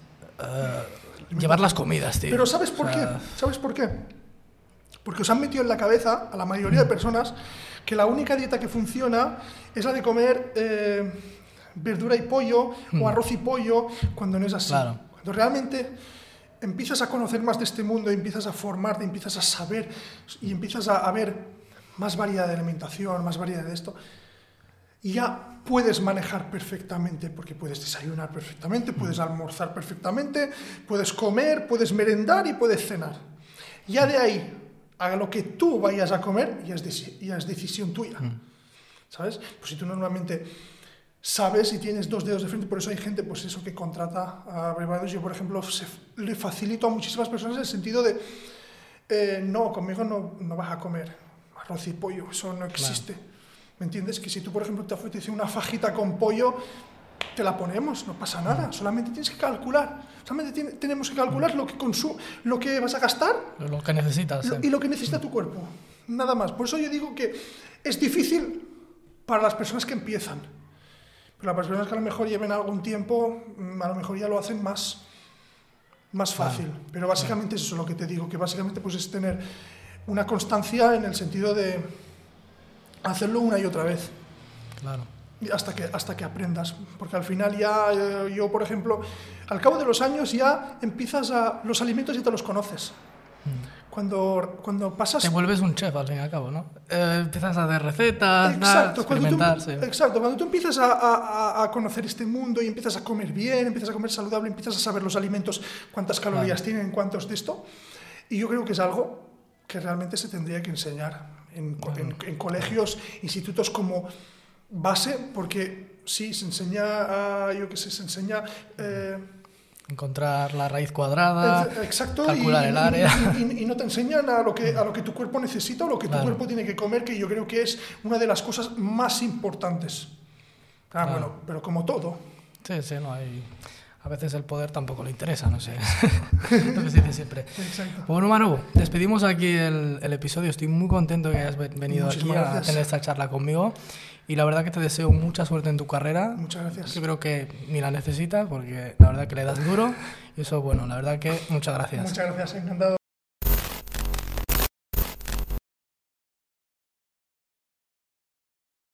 uh, llevar las comidas, tío. Pero ¿sabes por o sea... qué? ¿Sabes por qué? Porque os han metido en la cabeza, a la mayoría de personas, que la única dieta que funciona es la de comer eh, verdura y pollo mm. o arroz y pollo, cuando no es así. Claro. Cuando realmente... empiezas a conocer más de este mundo, empiezas a formarte, empiezas a saber y empiezas a, a ver más variedad de alimentación, más variedad de esto, y ya puedes manejar perfectamente, porque puedes desayunar perfectamente, puedes almorzar perfectamente, puedes comer, puedes merendar y puedes cenar. Ya de ahí a lo que tú vayas a comer, ya es, de, ya es decisión tuya, ¿sabes? Pues si tú normalmente... sabes y tienes dos dedos de frente, por eso hay gente pues eso que contrata a preparados. Yo, por ejemplo, se, le facilito a muchísimas personas en el sentido de eh, no, conmigo no, no vas a comer arroz y pollo, eso no existe. Claro. ¿Me entiendes? Que si tú, por ejemplo, te ofrece una fajita con pollo, te la ponemos, no pasa nada, solamente tienes que calcular, solamente tiene, tenemos que calcular lo que, consum, lo que vas a gastar, lo que necesitas lo, eh. y lo que necesita tu cuerpo, nada más. Por eso yo digo que es difícil para las personas que empiezan. Pero las personas que a lo mejor lleven algún tiempo, a lo mejor ya lo hacen más, más fácil. Claro. Pero básicamente es eso lo que te digo, que básicamente pues es tener una constancia en el sentido de hacerlo una y otra vez. Claro. Hasta que, hasta que aprendas. Porque al final ya, yo por ejemplo, al cabo de los años ya empiezas a... los alimentos ya te los conoces. Mm. Cuando, cuando pasas... Te vuelves un chef al fin y al cabo, ¿no? Eh, empiezas a hacer recetas, Exacto, dar, cuando experimentar, tú, sí. exacto, cuando tú empiezas a, a, a conocer este mundo y empiezas a comer bien, empiezas a comer saludable, empiezas a saber los alimentos, cuántas calorías Claro. tienen, cuántos de esto, y yo creo que es algo que realmente se tendría que enseñar en, co- en, en colegios, institutos como base, porque sí, se enseña, a, yo qué sé, se enseña... eh, Encontrar la raíz cuadrada, Ex- Exacto, calcular y, el y- área. y- y- y no te enseñan a lo, que, a lo que tu cuerpo necesita o lo que tu Claro. cuerpo tiene que comer, que yo creo que es una de las cosas más importantes. Ah, Claro. bueno, pero como todo. Sí, sí, no hay... A veces el poder tampoco le interesa, no sé. Lo que se dice siempre. Exacto. Bueno, Manu, despedimos aquí el, el episodio. Estoy muy contento que hayas ve- venido Muchísimas aquí a gracias. tener esta charla conmigo. Y la verdad que te deseo mucha suerte en tu carrera. Muchas gracias. Yo creo que ni la necesitas porque la verdad que le das duro. Y eso, bueno, la verdad que muchas gracias. Muchas gracias, encantado.